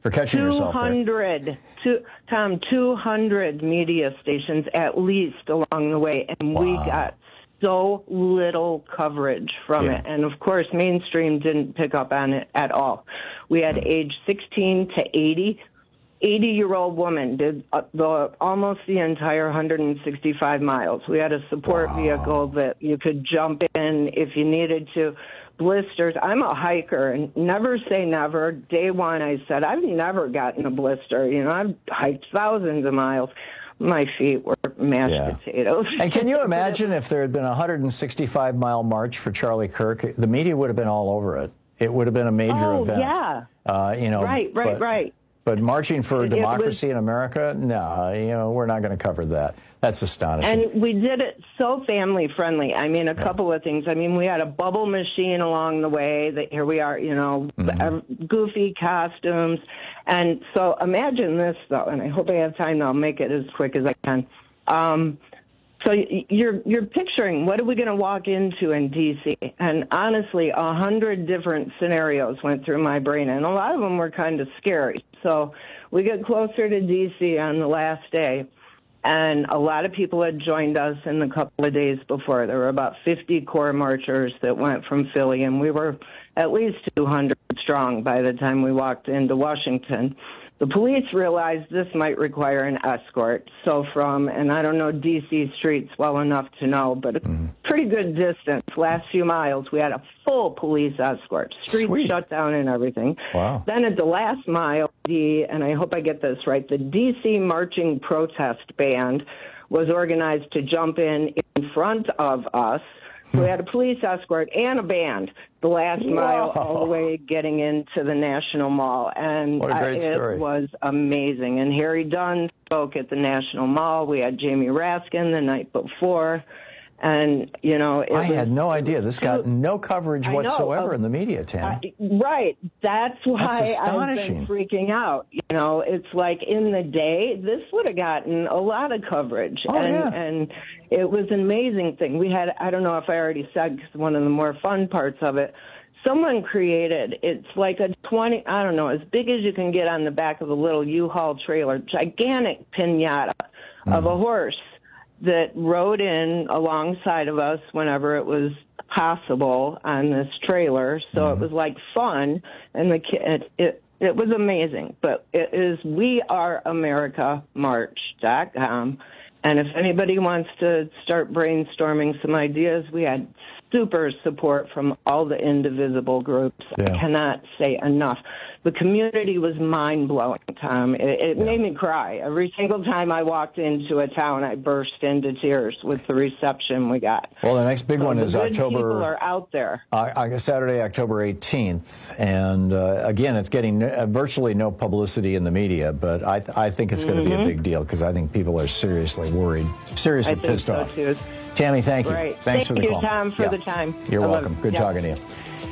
Speaker 3: for catching yourself there.
Speaker 14: two hundred, two, Tom, two hundred media stations at least along the way, and wow. we got so little coverage from yeah. it. And, of course, mainstream didn't pick up on it at all. We had age sixteen to eighty. eighty-year-old woman did uh, the almost the entire one hundred sixty-five miles. We had a support wow. vehicle that you could jump in if you needed to. Blisters. I'm a hiker, and never say never. Day one, I said, I've never gotten a blister. You know, I've hiked thousands of miles. My feet were mashed yeah. potatoes.
Speaker 3: And can you imagine if there had been a one hundred sixty-five mile march for Charlie Kirk? The media would have been all over it. It would have been a major
Speaker 14: oh,
Speaker 3: event.
Speaker 14: yeah.
Speaker 3: Uh, you know,
Speaker 14: right, right,
Speaker 3: but,
Speaker 14: right.
Speaker 3: But marching for
Speaker 14: it,
Speaker 3: democracy
Speaker 14: it was,
Speaker 3: in America, no, you know, we're not going to cover that. That's astonishing.
Speaker 14: And we did it so family friendly. I mean, a yeah. couple of things. I mean, we had a bubble machine along the way. That here we are, you know, mm-hmm. goofy costumes. And so imagine this, though, and I hope I have time. I'll make it as quick as I can. Um, so you're you're picturing what are we going to walk into in D C? And honestly, a hundred different scenarios went through my brain, and a lot of them were kind of scary. So we get closer to D C on the last day, and a lot of people had joined us in the couple of days before. There were about fifty core marchers that went from Philly, and we were at least two hundred strong by the time we walked into Washington. The police realized this might require an escort. So from, and I don't know D C streets well enough to know, but a mm. pretty good distance, last few miles, we had a full police escort. Streets Sweet. shut down and everything.
Speaker 3: Wow.
Speaker 14: Then at the last mile, the, and I hope I get this right, the D C Marching Protest Band was organized to jump in in front of us. So we had a police escort and a band the last
Speaker 3: Whoa.
Speaker 14: mile all the way getting into the National Mall. And
Speaker 3: what a great
Speaker 14: uh, it
Speaker 3: story.
Speaker 14: was amazing. And Harry Dunn spoke at the National Mall. We had Jamie Raskin the night before. And, you know, it
Speaker 3: I
Speaker 14: was,
Speaker 3: had no idea. This got no coverage
Speaker 14: I
Speaker 3: whatsoever
Speaker 14: know.
Speaker 3: in the media, Tammy.
Speaker 14: Uh, right. That's why
Speaker 3: That's
Speaker 14: I've been freaking out. You know, it's like in the day, this would have gotten a lot of coverage.
Speaker 3: Oh,
Speaker 14: and,
Speaker 3: yeah.
Speaker 14: and it was an amazing thing. We had, I don't know if I already said, because one of the more fun parts of it, someone created, it's like a twenty, I don't know, as big as you can get on the back of a little U-Haul trailer, gigantic piñata mm. of a horse that rode in alongside of us whenever it was possible on this trailer. So mm-hmm. it was like fun, and the kid, it, it it was amazing. But it is we are america march dot com, and if anybody wants to start brainstorming some ideas, we had super support from all the indivisible groups.
Speaker 3: Yeah.
Speaker 14: I cannot say enough. The community was mind-blowing, Tom. It, it yeah. made me cry. Every single time I walked into a town, I burst into tears with the reception we got.
Speaker 3: Well, the next big
Speaker 14: so
Speaker 3: one
Speaker 14: the
Speaker 3: is
Speaker 14: good
Speaker 3: October.
Speaker 14: People are out there.
Speaker 3: Uh, Saturday, October eighteenth. And uh, again, it's getting no, uh, virtually no publicity in the media, but I, th- I think it's going to mm-hmm. be a big deal because I think people are seriously worried, seriously
Speaker 14: I think
Speaker 3: pissed
Speaker 14: so
Speaker 3: off.
Speaker 14: Too.
Speaker 3: Tammy, thank you.
Speaker 14: Right.
Speaker 3: Thanks
Speaker 14: thank
Speaker 3: for the
Speaker 14: you,
Speaker 3: call.
Speaker 14: Tom, for
Speaker 3: yeah.
Speaker 14: the time.
Speaker 3: You're
Speaker 14: I
Speaker 3: welcome.
Speaker 14: love,
Speaker 3: Good
Speaker 14: yeah.
Speaker 3: talking to you.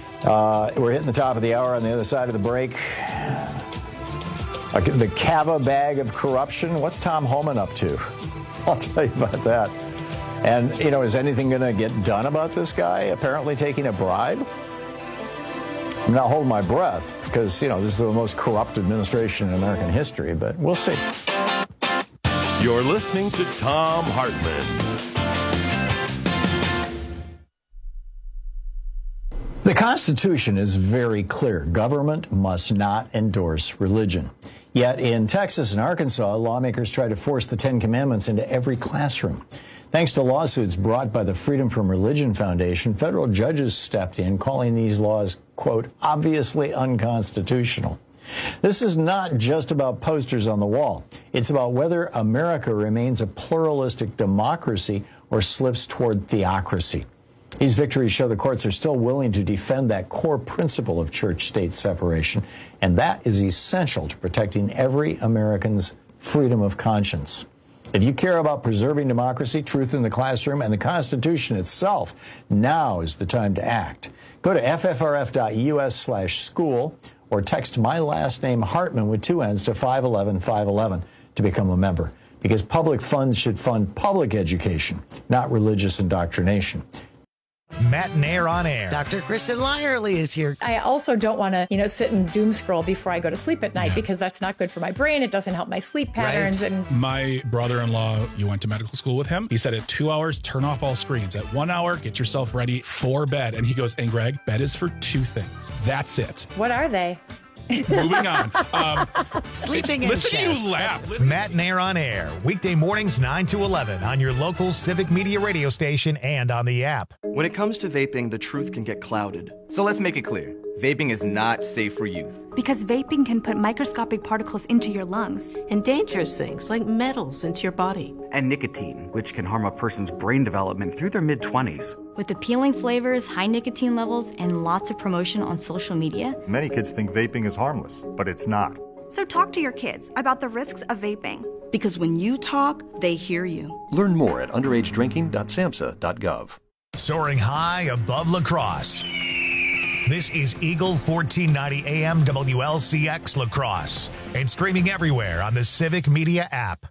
Speaker 3: Uh, we're hitting the top of the hour. On the other side of the break, the Cava bag of corruption. What's Tom Homan up to? I'll tell you about that. And, you know, is anything going to get done about this guy apparently taking a bribe? I'm not holding my breath because, you know, this is the most corrupt administration in American history, but we'll see.
Speaker 17: You're listening to Thom Hartmann.
Speaker 3: The Constitution is very clear. Government must not endorse religion. Yet in Texas and Arkansas, lawmakers try to force the Ten Commandments into every classroom. Thanks to lawsuits brought by the Freedom from Religion Foundation, federal judges stepped in, calling these laws, quote, obviously unconstitutional. This is not just about posters on the wall. It's about whether America remains a pluralistic democracy or slips toward theocracy. These victories show the courts are still willing to defend that core principle of church-state separation, and that is essential to protecting every American's freedom of conscience. If you care about preserving democracy, truth in the classroom, and the Constitution itself, now is the time to act. Go to f f r f dot u s slash school or text my last name Hartmann with two N's to five one one five one one to become a member, because public funds should fund public education, not religious indoctrination.
Speaker 1: Matt and Air on Air.
Speaker 6: Doctor Kristen Lyerly is here.
Speaker 7: I also don't want to, you know, sit and doom scroll before I go to sleep at night
Speaker 16: Yeah.
Speaker 7: because that's not good for my brain. It doesn't help my sleep patterns.
Speaker 16: Right.
Speaker 7: And
Speaker 16: my brother-in-law, you went to medical school with him. He said at two hours, turn off all screens. At one hour, get yourself ready for bed. And he goes, and Greg, bed is for two things. That's it.
Speaker 7: what are they?
Speaker 16: Moving on. Um,
Speaker 6: Sleeping and
Speaker 16: listen to
Speaker 6: chess.
Speaker 16: you laugh.
Speaker 1: Matt and Air on Air, weekday mornings nine to eleven on your local Civic Media radio station and on the app.
Speaker 18: When it comes to vaping, the truth can get clouded. So let's make it clear. Vaping is not safe for youth.
Speaker 19: Because vaping can put microscopic particles into your lungs.
Speaker 20: And dangerous things like metals into your body.
Speaker 18: And nicotine, which can harm a person's brain development through their mid-twenties.
Speaker 19: With appealing flavors, high nicotine levels, and lots of promotion on social media.
Speaker 21: Many kids think vaping is harmless, but it's not.
Speaker 19: So talk to your kids about the risks of vaping.
Speaker 22: Because when you talk, they hear you.
Speaker 24: Learn more at underage drinking dot samhsa dot gov.
Speaker 1: Soaring high above La Crosse. This is Eagle fourteen ninety A M W L C X La Crosse and streaming everywhere on the Civic Media app.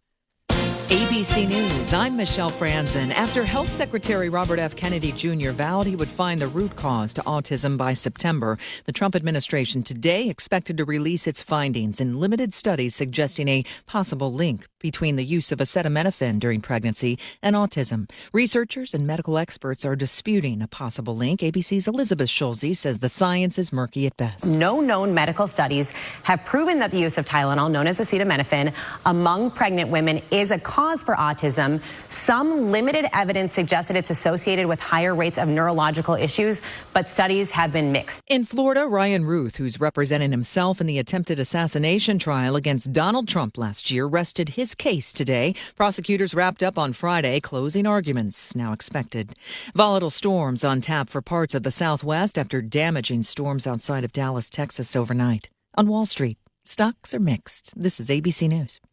Speaker 30: A B C News, I'm Michelle Franzen. After Health Secretary Robert F. Kennedy Junior vowed he would find the root cause to autism by September, the Trump administration today expected to release its findings in limited studies suggesting a possible link between the use of acetaminophen during pregnancy and autism. Researchers and medical experts are disputing a possible link. A B C's Elizabeth Schulze says the science is murky at best.
Speaker 31: No known medical studies have proven that the use of Tylenol, known as acetaminophen, among pregnant women is a cause for autism. Some limited evidence suggests that it's associated with higher rates of neurological issues, but studies have been mixed.
Speaker 30: In Florida, Ryan Ruth, who's representing himself in the attempted assassination trial against Donald Trump last year, rested his case today. Prosecutors wrapped up on Friday, closing arguments now expected. Volatile storms on tap for parts of the Southwest after damaging storms outside of Dallas, Texas overnight. On Wall Street, stocks are mixed. This is A B C News.